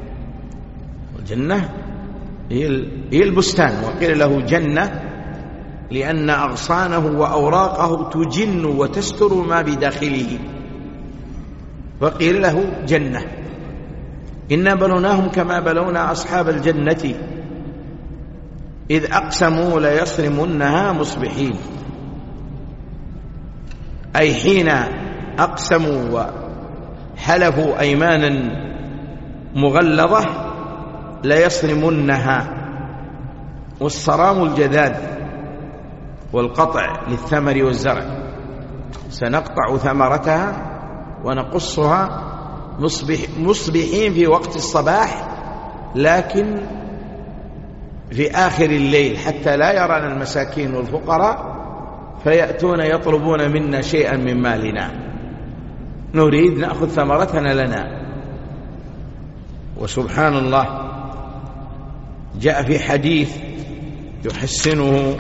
الجنة هي البستان، وقيل له جنة لأن أغصانه وأوراقه تجن وتستر ما بداخله، وقيل له جنة. إنا بلوناهم كما بلونا أصحاب الجنة إذ أقسموا ليصرمنها مصبحين، أي حين أقسموا وحلفوا أيمانا مغلظة ليصرمنها. والصرام الجذاذ والقطع للثمر والزرع، سنقطع ثمرتها ونقصها مصبح مصبحين في وقت الصباح، لكن في آخر الليل حتى لا يرانا المساكين والفقراء فيأتون يطلبون منا شيئا من مالنا، نريد نأخذ ثمرتنا لنا. وسبحان الله جاء في حديث يحسنه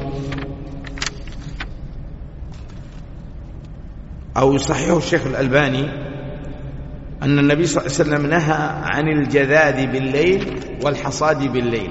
أو يصححه الشيخ الألباني أن النبي صلى الله عليه وسلم نهى عن الجذاذ بالليل والحصاد بالليل.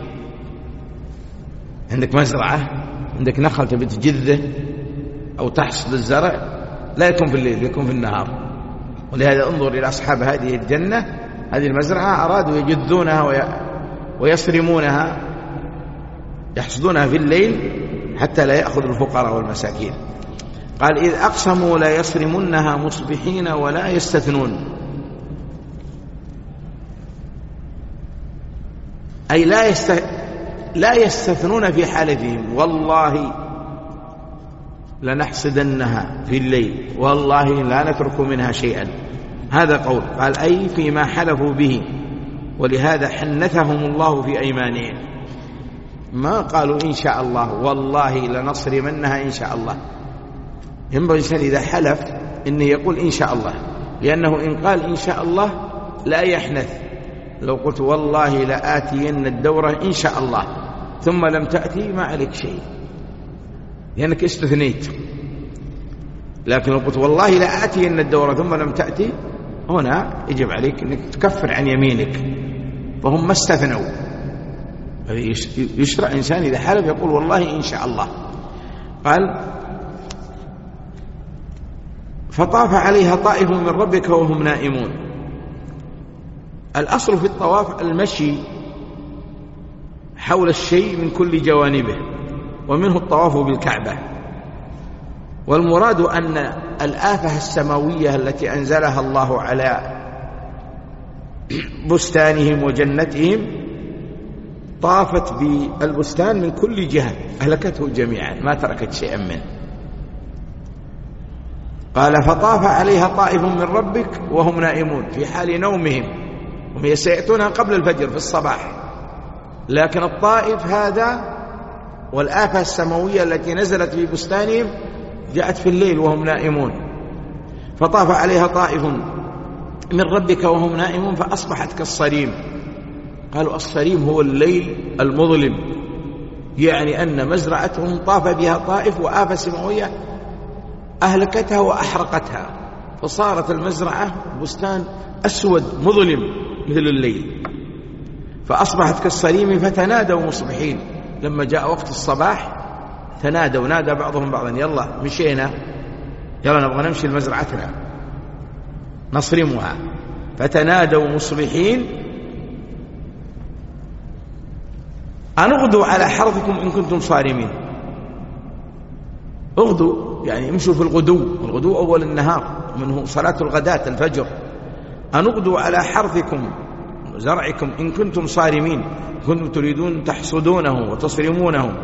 عندك مزرعة، عندك نخل تبي تجذه أو تحصد الزرع، لا يكون في الليل، يكون في النهار. ولهذا انظر إلى أصحاب هذه الجنة، هذه المزرعة أرادوا يجذونها ويصرمونها، يحصدونها في الليل حتى لا يأخذ الفقراء والمساكين. قال إذ أقسموا لا يصرمنها مصبحين ولا يستثنون، أي لا يست... لا يستثنون في حالتهم، والله لنحصدنها في الليل، والله لا نترك منها شيئا. هذا قول. قال أي فيما حلفوا به، ولهذا حنثهم الله في أيمانهم، ما قالوا إن شاء الله والله لنصرمنها إن شاء الله. ينبغي الإنسان إذا حلف إنه يقول إن شاء الله، لأنه إن قال إن شاء الله لا يحنث. لو قلت والله لآتين الدورة إن شاء الله ثم لم تأتي ما عليك شيء لأنك استثنيت. لكن لو قلت والله لآتين الدورة ثم لم تأتي، هنا يجب عليك أنك تكفر عن يمينك، فهم ما استثنوا. يشرع إنسان إذا حلف يقول والله إن شاء الله. قال فطاف عليها طائف من ربك وهم نائمون. الأصل في الطواف المشي حول الشيء من كل جوانبه، ومنه الطواف بالكعبة. والمراد أن الآفة السماوية التي أنزلها الله على بستانهم وجنتهم طافت بالبستان من كل جهة، أهلكته جميعا ما تركت شيئا منه. قال فطاف عليها طائف من ربك وهم نائمون، في حال نومهم، هم سيأتونها قبل الفجر في الصباح، لكن الطائف هذا والآفة السماوية التي نزلت في بستانهم جاءت في الليل وهم نائمون. فطاف عليها طائف من ربك وهم نائمون فأصبحت كالصريم. قالوا الصريم هو الليل المظلم، يعني أن مزرعتهم طاف بها طائف وآفة سماوية أهلكتها وأحرقتها، فصارت المزرعة بستان أسود مظلم مثل الليل، فأصبحت كالصريم. فتنادوا مصبحين، لما جاء وقت الصباح تنادوا، نادى بعضهم بعضا يلا مشينا، يلا نبغى نمشي لمزرعتنا نصرمها. فتنادوا مصبحين أن اغدوا على حرثكم إن كنتم صارمين. اغدوا يعني امشوا في الغدو، الغدو أول النهار منه صلاة الغداة الفجر. أن اغدوا على حرثكم زرعكم إن كنتم صارمين، كنتم تريدون تحصدونه وتصرمونه.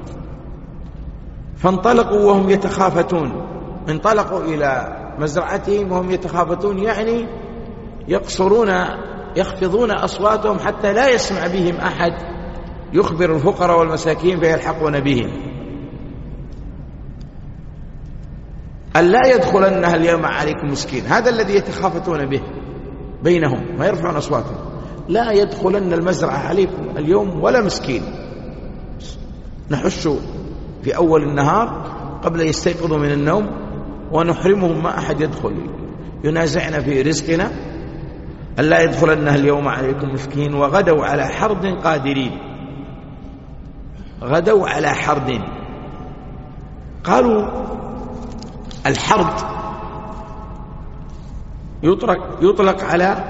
فانطلقوا وهم يتخافتون، انطلقوا إلى مزرعتهم وهم يتخافتون، يعني يقصرون يخفضون أصواتهم حتى لا يسمع بهم أحد، يخبر الفقراء والمساكين فيلحقون بهم. أن لا يدخلنها اليوم عليكم مسكين، هذا الذي يتخافتون به بينهم، ما يرفعون أصواتهم. لا يدخلن المزرعة عليكم اليوم ولا مسكين. نحش في أول النهار قبل يستيقظوا من النوم ونحرمهم ما أحد يدخل ينازعنا في رزقنا، ألا يدخلنها اليوم عليكم مسكين. وغدوا على حرد قادرين، غدوا على حرد. قالوا الحرد يطلق, يطلق على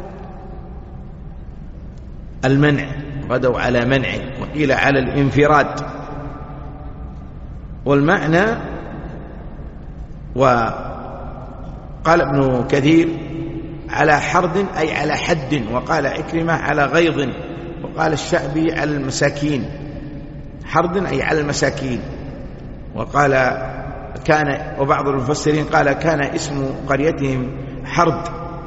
المنع، غدوا على منع، وقيل على الانفراد. والمعنى، وقال ابن كثير على حرد أي على حد، وقال عكرمة على غيظ، وقال الشعبي على المساكين. حرد أي على المساكين. وقال كان، وبعض المفسرين قال كان اسم قريتهم حرد.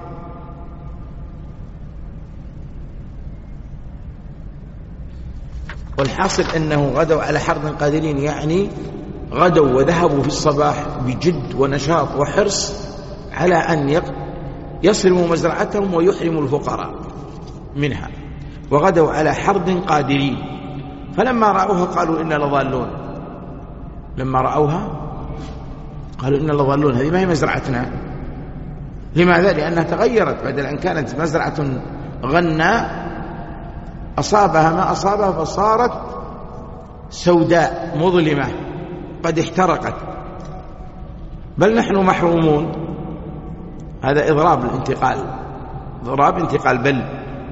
والحاصل أنه غدوا على حرد قادرين، يعني غدوا وذهبوا في الصباح بجد ونشاط وحرص على أن يصرموا مزرعتهم ويحرموا الفقراء منها. وغدوا على حرد قادرين. فلما رأوها قالوا إنا لضالون. لما رأوها قالوا إنا لضالون، هذه ما هي مزرعتنا. لماذا؟ لأنها تغيرت، بدل أن كانت مزرعة غناء أصابها ما أصابها فصارت سوداء مظلمة قد احترقت. بل نحن محرومون. هذا إضراب الانتقال، إضراب انتقال. بل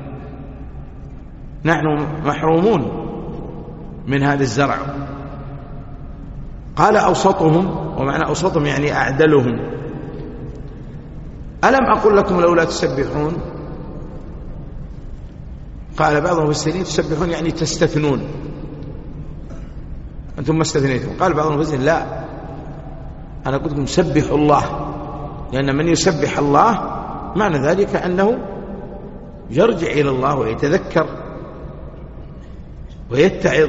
نحن محرومون من هذا الزرع. قال أوسطهم، ومعنى أوسطهم يعني أعدلهم. ألم أقل لكم لولا تسبحون؟ قال بعض المفسرين تسبحون يعني تستثنون، أنتم ما استثنيتم. قال بعض المفسرين لا، أنا قلت لكم سبحوا الله، لأن من يسبح الله معنى ذلك أنه يرجع إلى الله ويتذكر ويتعظ.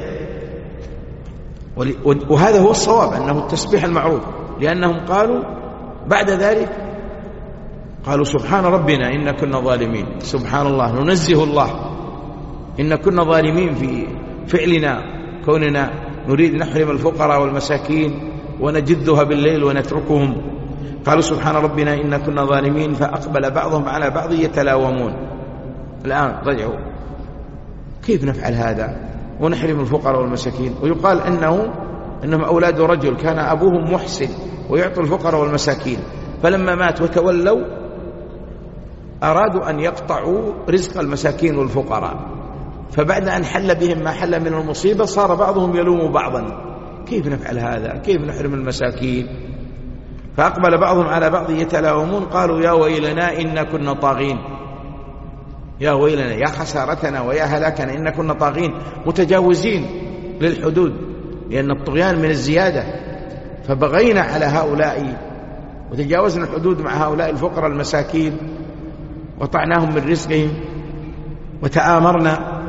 وهذا هو الصواب، أنه التسبيح المعروف. لأنهم قالوا بعد ذلك، قالوا سبحان ربنا إن كنا ظالمين. سبحان الله، ننزه الله إن كنا ظالمين في فعلنا، كوننا نريد نحرم الفقراء والمساكين ونجدها بالليل ونتركهم. قالوا سبحان ربنا إن كنا ظالمين. فأقبل بعضهم على بعض يتلاومون. الآن رجعوا، كيف نفعل هذا ونحرم الفقراء والمساكين؟ ويقال أنه أنهم أولاد رجل كان أبوهم محسن ويعطوا الفقراء والمساكين، فلما مات وتولوا أرادوا أن يقطعوا رزق المساكين والفقراء. فبعد أن حل بهم ما حل من المصيبة صار بعضهم يلوم بعضا، كيف نفعل هذا؟ كيف نحرم المساكين؟ فأقبل بعضهم على بعض يتلاومون. قالوا يا ويلنا إن كنا طاغين، يا ويلنا، يا خسارتنا ويا هلاكنا، إن كنا طاغين، متجاوزين للحدود، لأن الطغيان من الزيادة. فبغينا على هؤلاء وتجاوزنا الحدود مع هؤلاء الفقراء المساكين، وقطعناهم من رزقهم وتآمرنا.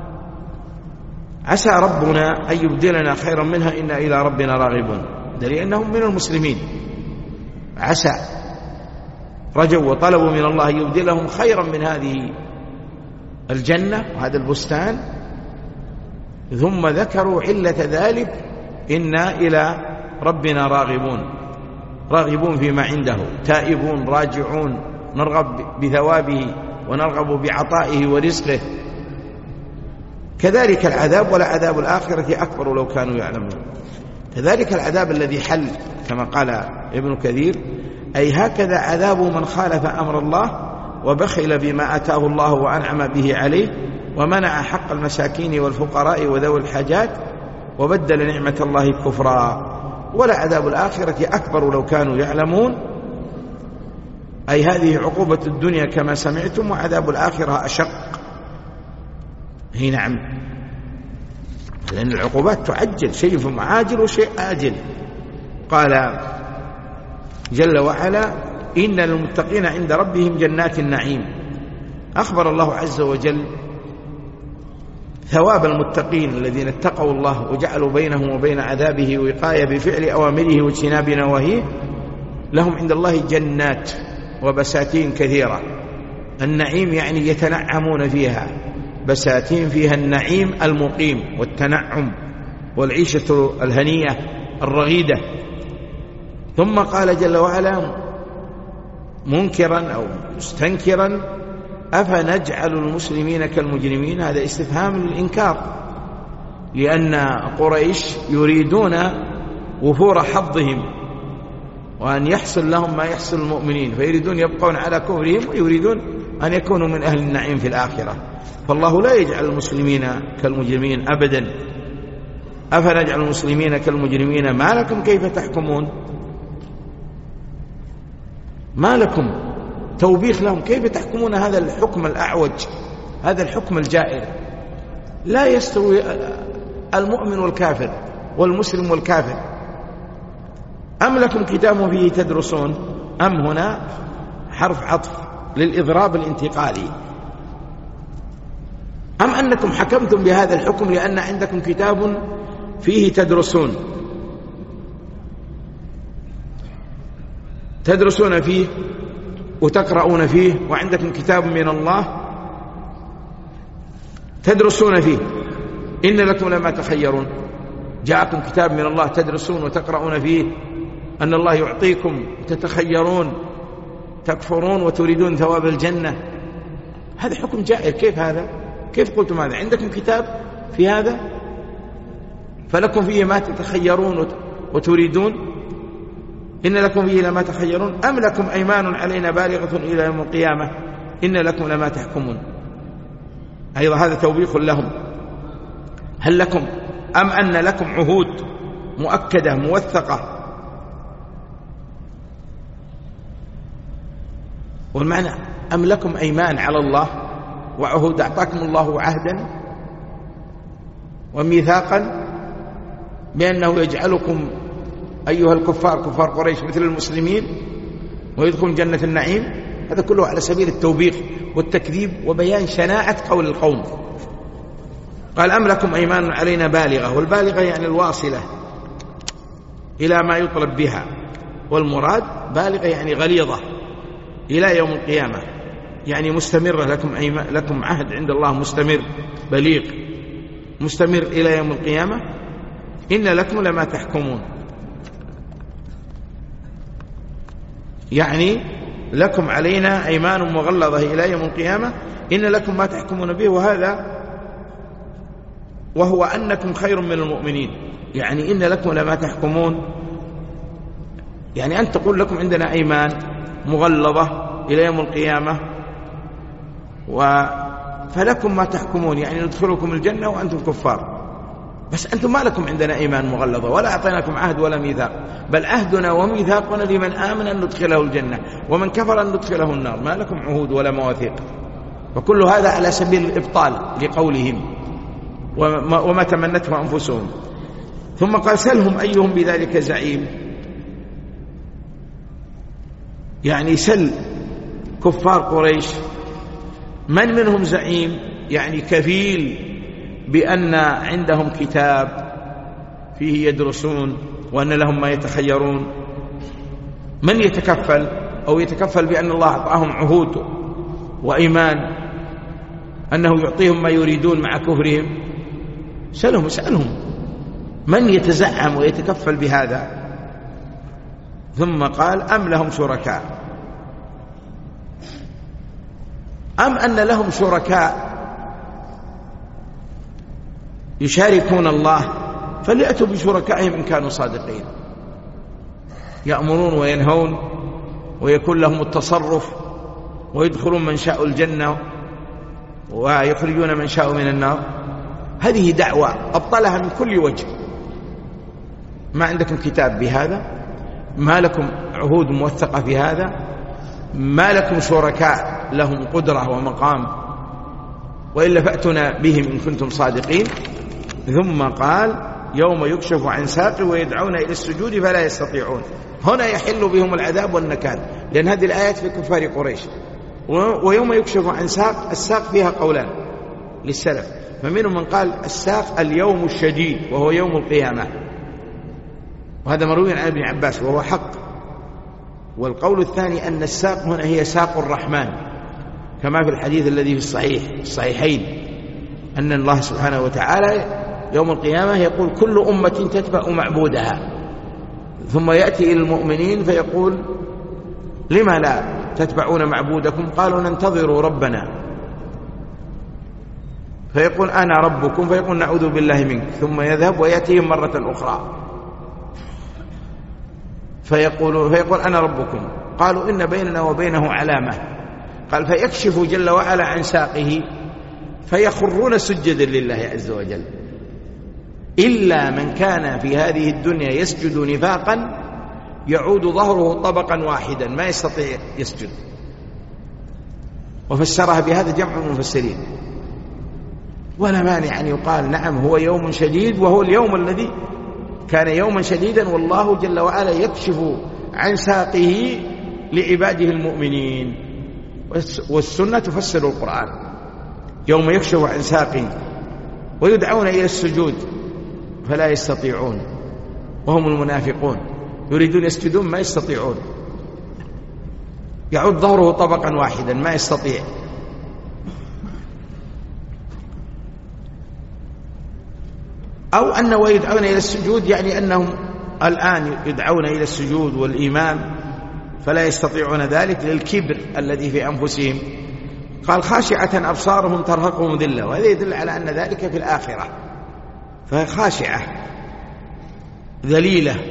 عسى ربنا أن يبدلنا خيرا منها إنا إلى ربنا راغبون، لأنهم من المسلمين. عسى، رجوا وطلبوا من الله يبدلهم خيرا من هذه الجنة وهذا البستان. ثم ذكروا علة ذلك، إنا إلى ربنا راغبون، راغبون فيما عنده، تائبون راجعون، نرغب بثوابه ونرغب بعطائه ورزقه. كذلك العذاب، ولعذاب الآخرة أكبر لو كانوا يعلمون. كذلك العذاب الذي حل كما قال ابن كثير، أي هكذا عذاب من خالف أمر الله وبخل بما أتاه الله وأنعم به عليه، ومنع حق المساكين والفقراء وذوي الحاجات، وبدل نعمة الله كفرا. ولعذاب الآخرة أكبر لو كانوا يعلمون، أي هذه عقوبة الدنيا كما سمعتم، وعذاب الآخرة أشق. هي نعم، لأن العقوبات تعجل، شيء عاجل وشيء آجل. قال جل وعلا إن للمتقين عند ربهم جنات النعيم. أخبر الله عز وجل ثواب المتقين الذين اتقوا الله وجعلوا بينهم وبين عذابه وقاية بفعل أوامره واجتناب نواهيه. لهم عند الله جنات وبساتين كثيرة، النعيم يعني يتنعمون فيها، بساتين فيها النعيم المقيم والتنعم والعيشة الهنية الرغيدة. ثم قال جل وعلا منكرا أو مستنكرا أفنجعل المسلمين كالمجرمين. هذا استفهام للإنكار، لأن قريش يريدون وفور حظهم وأن يحصل لهم ما يحصل المؤمنين، فيريدون يبقون على كفرهم ويريدون أن يكونوا من أهل النعيم في الآخرة. فالله لا يجعل المسلمين كالمجرمين أبدا. أفنجعل المسلمين كالمجرمين ما لكم كيف تحكمون. ما لكم، توبيخ لهم، كيف تحكمون هذا الحكم الأعوج، هذا الحكم الجائر. لا يستوي المؤمن والكافر والمسلم والكافر. أم لكم كتاب فيه تدرسون. أم هنا حرف عطف للإضراب الانتقالي. أم أنكم حكمتم بهذا الحكم لأن عندكم كتاب فيه تدرسون، تدرسون فيه وتقرؤون فيه، وعندكم كتاب من الله تدرسون فيه، إن لكم لما تخيرون. جاءكم كتاب من الله تدرسون وتقرؤون فيه، أن الله يعطيكم تتخيرون، تكفرون وتريدون ثواب الجنة. هذا حكم جائر. كيف هذا؟ كيف قلتم هذا؟ عندكم كتاب في هذا فلكم فيه ما تتخيرون وتريدون، إن لكم فيه لما تخيرون. أم لكم أيمان علينا بالغة إلى يوم القيامة إن لكم لما تحكمون. أيضا هذا توبيخ لهم. هل لكم أم أن لكم عهود مؤكدة موثقة؟ والمعنى أم لكم أيمان على الله وعهود، أعطاكم الله عهدا وميثاقا بأنه يجعلكم أيها الكفار كفار قريش مثل المسلمين ويدخلون جنة النعيم. هذا كله على سبيل التوبيخ والتكذيب وبيان شناعة قول القوم. قال أم لكم أيمان علينا بالغة، والبالغة يعني الواصلة إلى ما يطلب بها، والمراد بالغة يعني غليظة إلى يوم القيامة، يعني مستمرة. لكم, لكم عهد عند الله مستمر بليغ مستمر إلى يوم القيامة. إن لكم لما تحكمون، يعني لكم علينا أيمان مغلظة إلى يوم القيامة إن لكم ما تحكمون به. وهذا وهو أنكم خير من المؤمنين، يعني إن لكم لما تحكمون، يعني أن تقول لكم عندنا أيمان مغلظة إلى يوم القيامة فلكم ما تحكمون، يعني ندخلكم الجنة وأنتم كفار. بس أنتم ما لكم عندنا إيمان مغلظة ولا أعطيناكم عهد ولا ميثاق، بل عهدنا وميثاقنا لمن آمن أن ندخله الجنة ومن كفر أن ندخله النار. ما لكم عهود ولا مواثيق. وكل هذا على سبيل الإبطال لقولهم وما تمنته أنفسهم. ثم قال سلهم أيهم بذلك زعيم، يعني سل كفار قريش من منهم زعيم، يعني كفيل بأن عندهم كتاب فيه يدرسون وأن لهم ما يتخيرون. من يتكفل أو يتكفل بأن الله أعطاهم عهود وإيمان أنه يعطيهم ما يريدون مع كفرهم؟ سألهم اسألهم من يتزعم ويتكفل بهذا. ثم قال أم لهم شركاء، أم أن لهم شركاء يشاركون الله، فليأتوا بشركائهم إن كانوا صادقين، يأمرون وينهون ويكون لهم التصرف ويدخلون من شاء الجنة ويخرجون من شاء من النار. هذه دعوة أبطلها من كل وجه. ما عندكم كتاب بهذا، ما لكم عهود موثقة في هذا، ما لكم شركاء لهم قدرة ومقام، وإلا فأتنا بهم إن كنتم صادقين. ثم قال يوم يكشف عن ساق ويدعون إلى السجود فلا يستطيعون. هنا يحل بهم العذاب والنكال، لأن هذه الآيات في كفار قريش. ويوم يكشف عن ساق، الساق فيها قولان للسلف، فمنهم من قال الساق اليوم الشديد وهو يوم القيامة، وهذا مروي عن ابن عباس وهو حق. والقول الثاني أن الساق هنا هي ساق الرحمن، كما في الحديث الذي في الصحيح الصحيحين أن الله سبحانه وتعالى يوم القيامة يقول كل أمة تتبع معبودها، ثم يأتي إلى المؤمنين فيقول لما لا تتبعون معبودكم؟ قالوا ننتظر ربنا، فيقول أنا ربكم، فيقول نعوذ بالله منك، ثم يذهب ويأتيهم مرة أخرى فيقول, فيقول أنا ربكم، قالوا إن بيننا وبينه علامة، قال فيكشف جل وعلا عن ساقه فيخرون سجدا لله عز وجل، إلا من كان في هذه الدنيا يسجد نفاقا يعود ظهره طبقا واحدا ما يستطيع يسجد. وفسرها بهذا جمع من المفسرين، ولا مانع أن يقال نعم هو يوم شديد، وهو اليوم الذي كان يوما شديدا والله جل وعلا يكشف عن ساقه لعباده المؤمنين، والسنة تفسر القرآن. يوم يكشف عن ساقه ويدعون إلى السجود فلا يستطيعون، وهم المنافقون يريدون يسجدون ما يستطيعون، يعود ظهره طبقا واحدا ما يستطيع. أو أنه يدعون إلى السجود يعني أنهم الآن يدعون إلى السجود والإيمان فلا يستطيعون ذلك للكبر الذي في أنفسهم. قال خاشعة أبصارهم ترهقهم ذلة، وهذا يدل على أن ذلك في الآخرة، فهي خاشعة ذليلة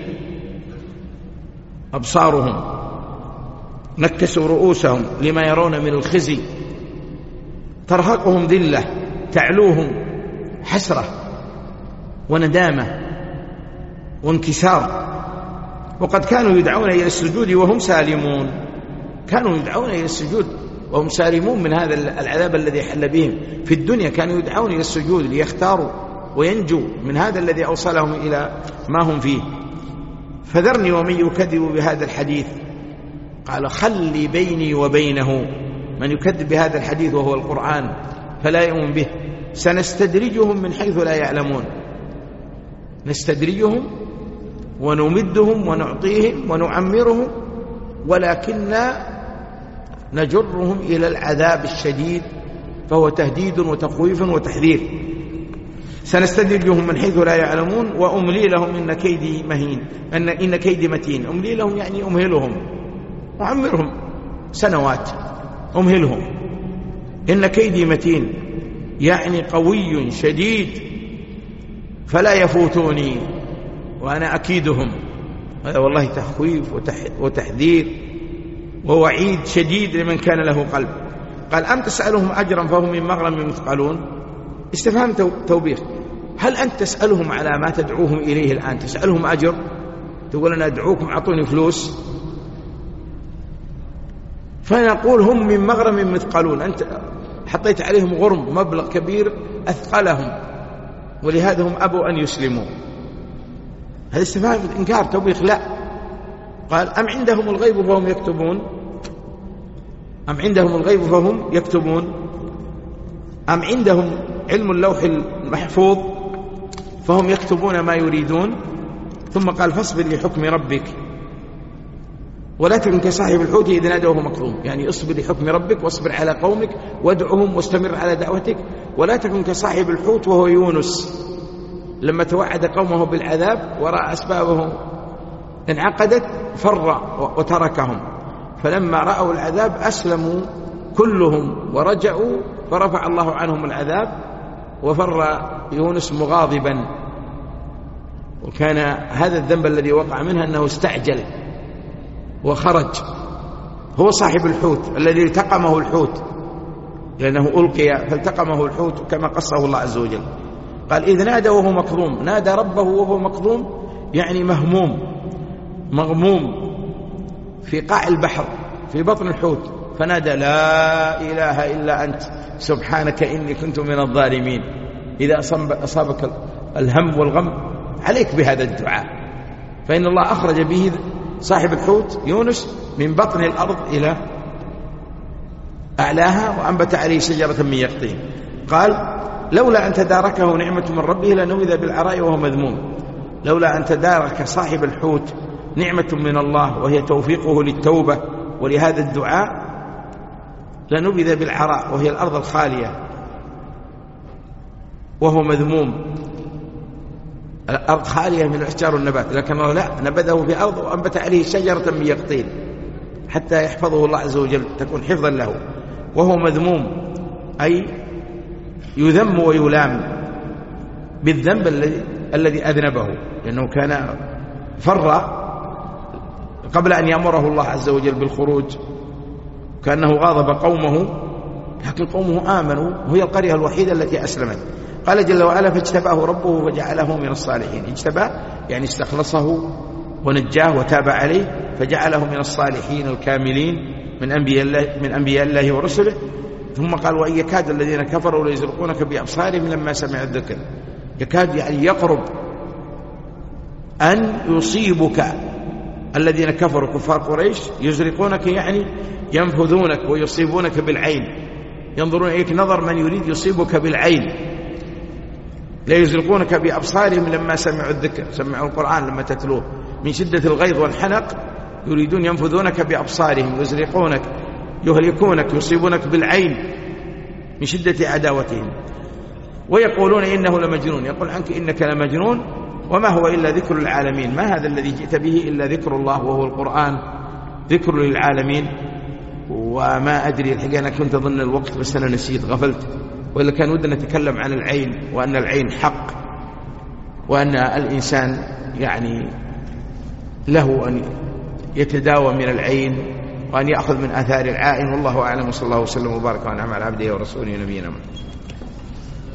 أبصارهم، نكسوا رؤوسهم لما يرون من الخزي، ترهقهم ذلة تعلوهم حسرة وندامة وانكسار. وقد كانوا يدعون إلى السجود وهم سالمون، كانوا يدعون إلى السجود وهم سالمون من هذا العذاب الذي حل بهم في الدنيا، كانوا يدعون إلى السجود ليختاروا وينجوا من هذا الذي أوصلهم إلى ما هم فيه. فذرني ومن يكذب بهذا الحديث، قال خلي بيني وبينه من يكذب بهذا الحديث وهو القرآن فلا يؤمن به، سنستدرجهم من حيث لا يعلمون، نستدرجهم ونمدهم ونعطيهم ونعمرهم ولكن نجرهم إلى العذاب الشديد، فهو تهديد وتخويف وتحذير. سنستدرجهم من حيث لا يعلمون وأملي لهم إن كيدي مهين، أن إن كيدي متين. أملي لهم يعني أمهلهم، أعمرهم سنوات أمهلهم. إن كيدي متين يعني قوي شديد فلا يفوتوني وأنا أكيدهم. هذا والله تخويف وتحذير ووعيد شديد لمن كان له قلب. قال أم تسألهم أجرا فهم من مغرم مثقلون، استفهام توبيخ. هل أنت تسألهم على ما تدعوهم إليه الآن تسألهم أجر؟ تقول أنا أدعوكم أعطوني فلوس؟ فنقول هم من مغرم مثقلون، أنت حطيت عليهم غرم مبلغ كبير أثقلهم ولهذا هم أبوا أن يسلموا. هذا استفهام إنكار توبيخ. لا، قال أم عندهم الغيب فهم يكتبون، أم عندهم الغيب فهم يكتبون، أم عندهم علم اللوح المحفوظ فهم يكتبون ما يريدون. ثم قال فاصبر لحكم ربك ولا تكن كصاحب الحوت إذ نادى وهو مكظوم، يعني اصبر لحكم ربك واصبر على قومك وادعهم واستمر على دعوتك، ولا تكن كصاحب الحوت وهو يونس لما توعد قومه بالعذاب ورأى أسبابه انعقدت فر وتركهم، فلما رأوا العذاب أسلموا كلهم ورجعوا فرفع الله عنهم العذاب وفر يونس مغاضبا. وكان هذا الذنب الذي وقع منه أنه استعجل وخرج، هو صاحب الحوت الذي التقمه الحوت لأنه ألقي فالتقمه الحوت كما قصه الله عز وجل. قال إذ نادى وهو مكظوم، نادى ربه وهو مكظوم يعني مهموم مغموم في قاع البحر في بطن الحوت، فنادى لا إله إلا أنت سبحانك إني كنت من الظالمين. إذا أصابك الهم والغم عليك بهذا الدعاء، فإن الله أخرج به صاحب الحوت يونس من بطن الأرض إلى أعلاها وأنبت عليه شجرة من يقطين. قال لولا أن تداركه نعمة من ربه لنبذ بالعراء وهو مذموم. لولا أن تدارك صاحب الحوت نعمة من الله وهي توفيقه للتوبة ولهذا الدعاء لنبذ بالعراء وهي الأرض الخالية وهو مذموم. الأرض خالية من الأشجار والنبات، لكن الله لا، نبذه في أرض وأنبت عليه شجرة من يقطين حتى يحفظه الله عز وجل، تكون حفظا له. وهو مذموم أي يذم ويلام بالذنب الذي الذي أذنبه، لأنه كان فر قبل أن يأمره الله عز وجل بالخروج، كأنه غاضب قومه، لكن قومه آمنوا، وهي القرية الوحيدة التي أسلمت. قال جل وعلا فاجتباه ربه فجعله من الصالحين. اجتباه يعني استخلصه ونجاه وتاب عليه، فجعله من الصالحين الكاملين من أنبياء الله, من أنبياء الله ورسله. ثم قال وإن يكاد الذين كفروا ليزرقونك بأبصارهم لما سمعوا الذكر. يكاد يعني يقرب أن يصيبك الذين كفروا كفار قريش، يزرقونك يعني ينفذونك ويصيبونك بالعين، ينظرون إليك نظر من يريد يصيبك بالعين. لا يزرقونك بأبصارهم لما سمعوا الذكر، سمعوا القرآن لما تتلوه، من شدة الغيظ والحنق يريدون ينفذونك بأبصارهم، يزرقونك يهلكونك يصيبونك بالعين من شدة عداوتهم. ويقولون إنه لمجنون، يقول عنك إنك لمجنون وما هو إلا ذكر للعالمين، ما هذا الذي جئت به إلا ذكر الله وهو القرآن ذكر للعالمين. وما أدري الحقيقة أنا كنت أظن الوقت بس أنا نسيت غفلت، وإلا كان ودنا نتكلم عن العين، وأن العين حق، وأن الإنسان يعني له أن يتداوى من العين وأن يأخذ من آثار العائن. والله أعلم، وصلى الله وسلم وبارك وأنعم على عبده ورسوله نبينا محمد.